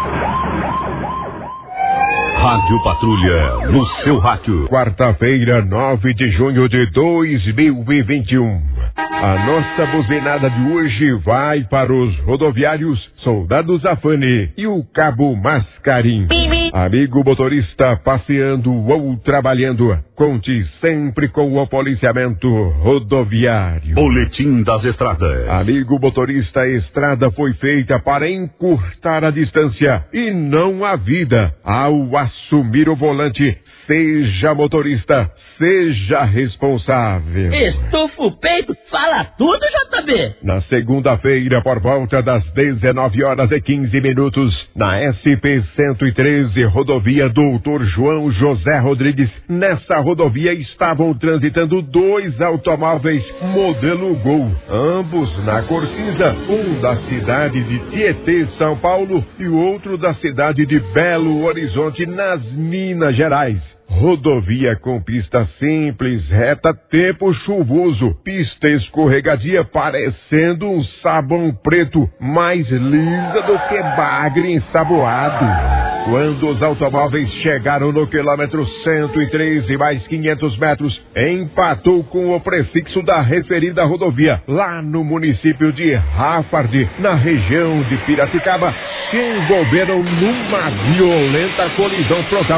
Rádio Patrulha, no seu rádio. Quarta-feira, nove de junho de dois mil e vinte e um. A nossa buzinada de hoje vai para os rodoviários Soldado Zafani e o Cabo Mascarim. Amigo motorista passeando ou trabalhando, conte sempre com o policiamento rodoviário. Boletim das Estradas. Amigo motorista, a estrada foi feita para encurtar a distância e não a vida. Ao assumir o volante, seja motorista, seja responsável. Estufa o peito, fala tudo, J B. Na segunda-feira, por volta das dezenove horas e quinze minutos, na S P cento e treze, rodovia Doutor João José Rodrigues, nessa rodovia estavam transitando dois automóveis modelo Gol, ambos na cor cinza, um da cidade de Tietê, São Paulo, e o outro da cidade de Belo Horizonte, nas Minas Gerais. Rodovia com pista simples, reta, tempo chuvoso, pista escorregadia parecendo um sabão preto, mais lisa do que bagre ensaboado. Quando os automóveis chegaram no quilômetro cento e treze mais quinhentos metros, empatou com o prefixo da referida rodovia, lá no município de Rafard, na região de Piracicaba, se envolveram numa violenta colisão frontal.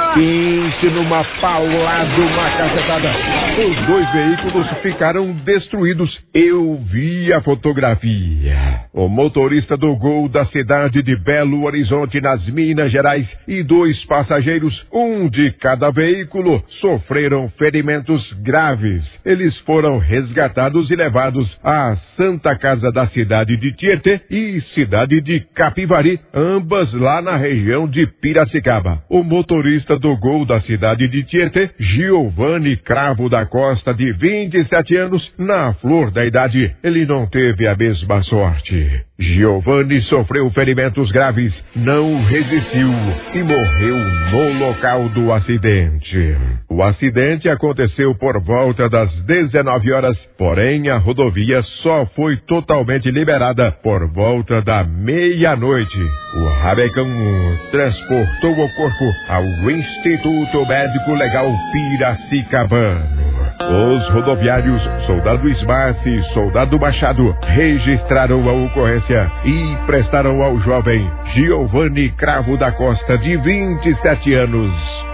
Pense numa paulada, uma cacetada. Os dois veículos ficaram destruídos. Eu vi a fotografia. O motorista do Gol da cidade de Belo Horizonte, nas Minas Gerais, e dois passageiros, um de cada veículo, sofreram ferimentos graves. Eles foram resgatados e levados à Santa Casa da cidade de Tietê e cidade de Capivari, ambas lá na região de Piracicaba. O motorista do Gol da cidade de Tietê, Giovanni Cravo da Costa, de vinte e sete anos, na flor da idade, ele não teve a mesma sorte. Giovanni sofreu ferimentos graves, não resistiu e morreu no local do acidente. O acidente aconteceu por volta das dezenove horas, porém a rodovia só foi totalmente liberada por volta da meia-noite. O Rabecão transportou o corpo ao Instituto Médico Legal Piracicabano. Os rodoviários Soldado Smart e Soldado Machado registraram a ocorrência e prestaram ao jovem Giovanni Cravo da Costa, de vinte e sete anos,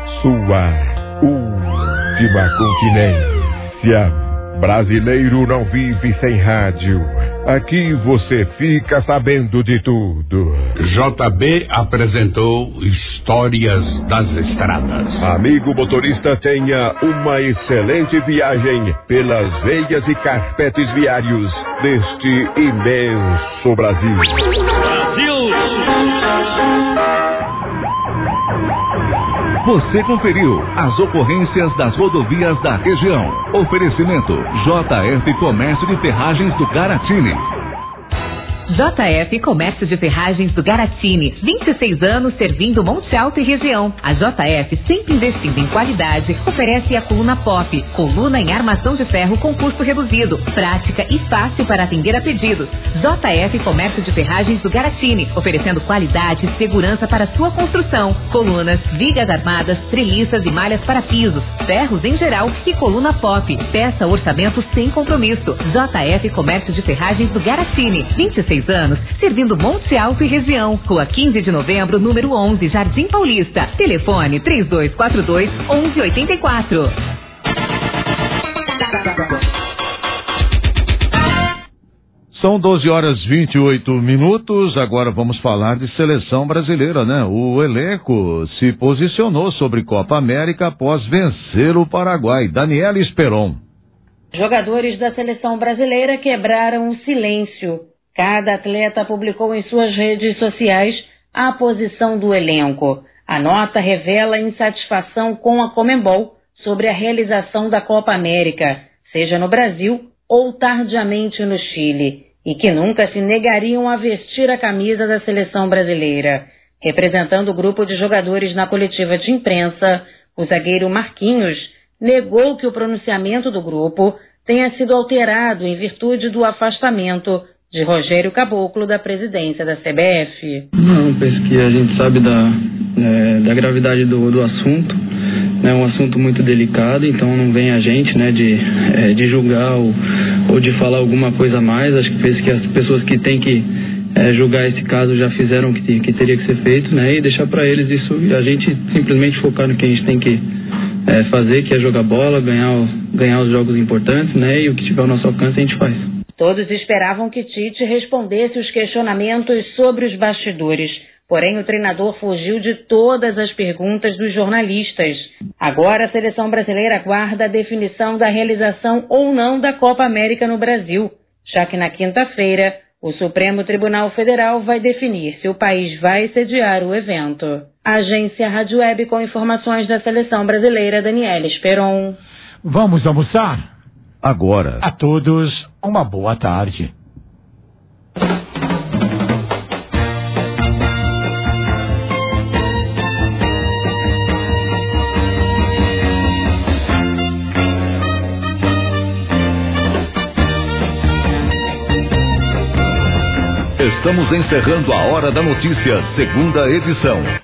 sua última continência. Brasileiro não vive sem rádio. Aqui você fica sabendo de tudo. J B apresentou Histórias das Estradas. Amigo motorista, tenha uma excelente viagem pelas veias e carpetes viários deste imenso Brasil. Brasil! Você conferiu as ocorrências das rodovias da região. Oferecimento J F Comércio de Ferragens do Caratini. J F Comércio de Ferragens do Garatini, vinte e seis anos servindo Monte Alto e região. A J F, sempre investindo em qualidade, oferece a coluna Pop, coluna em armação de ferro com custo reduzido, prática e fácil para atender a pedidos. J F Comércio de Ferragens do Garatini, oferecendo qualidade e segurança para sua construção. Colunas, vigas armadas, treliças e malhas para pisos, ferros em geral e coluna Pop. Peça orçamento sem compromisso. J F Comércio de Ferragens do Garatini, vinte e seis anos, servindo Monte Alto e região. Rua quinze de novembro, número onze, Jardim Paulista. Telefone três dois quatro dois, onze oitenta e quatro. São doze horas e vinte e oito minutos, agora vamos falar de seleção brasileira, né? O elenco se posicionou sobre Copa América após vencer o Paraguai. Daniela Esperon. Jogadores da seleção brasileira quebraram o silêncio. Cada atleta publicou em suas redes sociais a posição do elenco. A nota revela insatisfação com a Conmebol sobre a realização da Copa América, seja no Brasil ou tardiamente no Chile, e que nunca se negariam a vestir a camisa da seleção brasileira. Representando o grupo de jogadores na coletiva de imprensa, o zagueiro Marquinhos negou que o pronunciamento do grupo tenha sido alterado em virtude do afastamento de Rogério Caboclo da presidência da C B F. Não, penso que a gente sabe da, é, da gravidade do, do assunto. É um assunto muito delicado, então não vem a gente, né, de, é, de julgar ou, ou de falar alguma coisa a mais. Acho que penso que as pessoas que têm que é, julgar esse caso já fizeram o que, que teria que ser feito, né, e deixar para eles isso, e a gente simplesmente focar no que a gente tem que é, fazer, que é jogar bola, ganhar, ganhar os jogos importantes, né, e o que tiver ao nosso alcance a gente faz. Todos esperavam que Tite respondesse os questionamentos sobre os bastidores. Porém, o treinador fugiu de todas as perguntas dos jornalistas. Agora, a seleção brasileira aguarda a definição da realização ou não da Copa América no Brasil, já que na quinta-feira, o Supremo Tribunal Federal vai definir se o país vai sediar o evento. Agência Rádio Web com informações da seleção brasileira, Daniela Esperon. Vamos almoçar? Agora. A todos, uma boa tarde. Estamos encerrando a Hora da Notícia, segunda edição.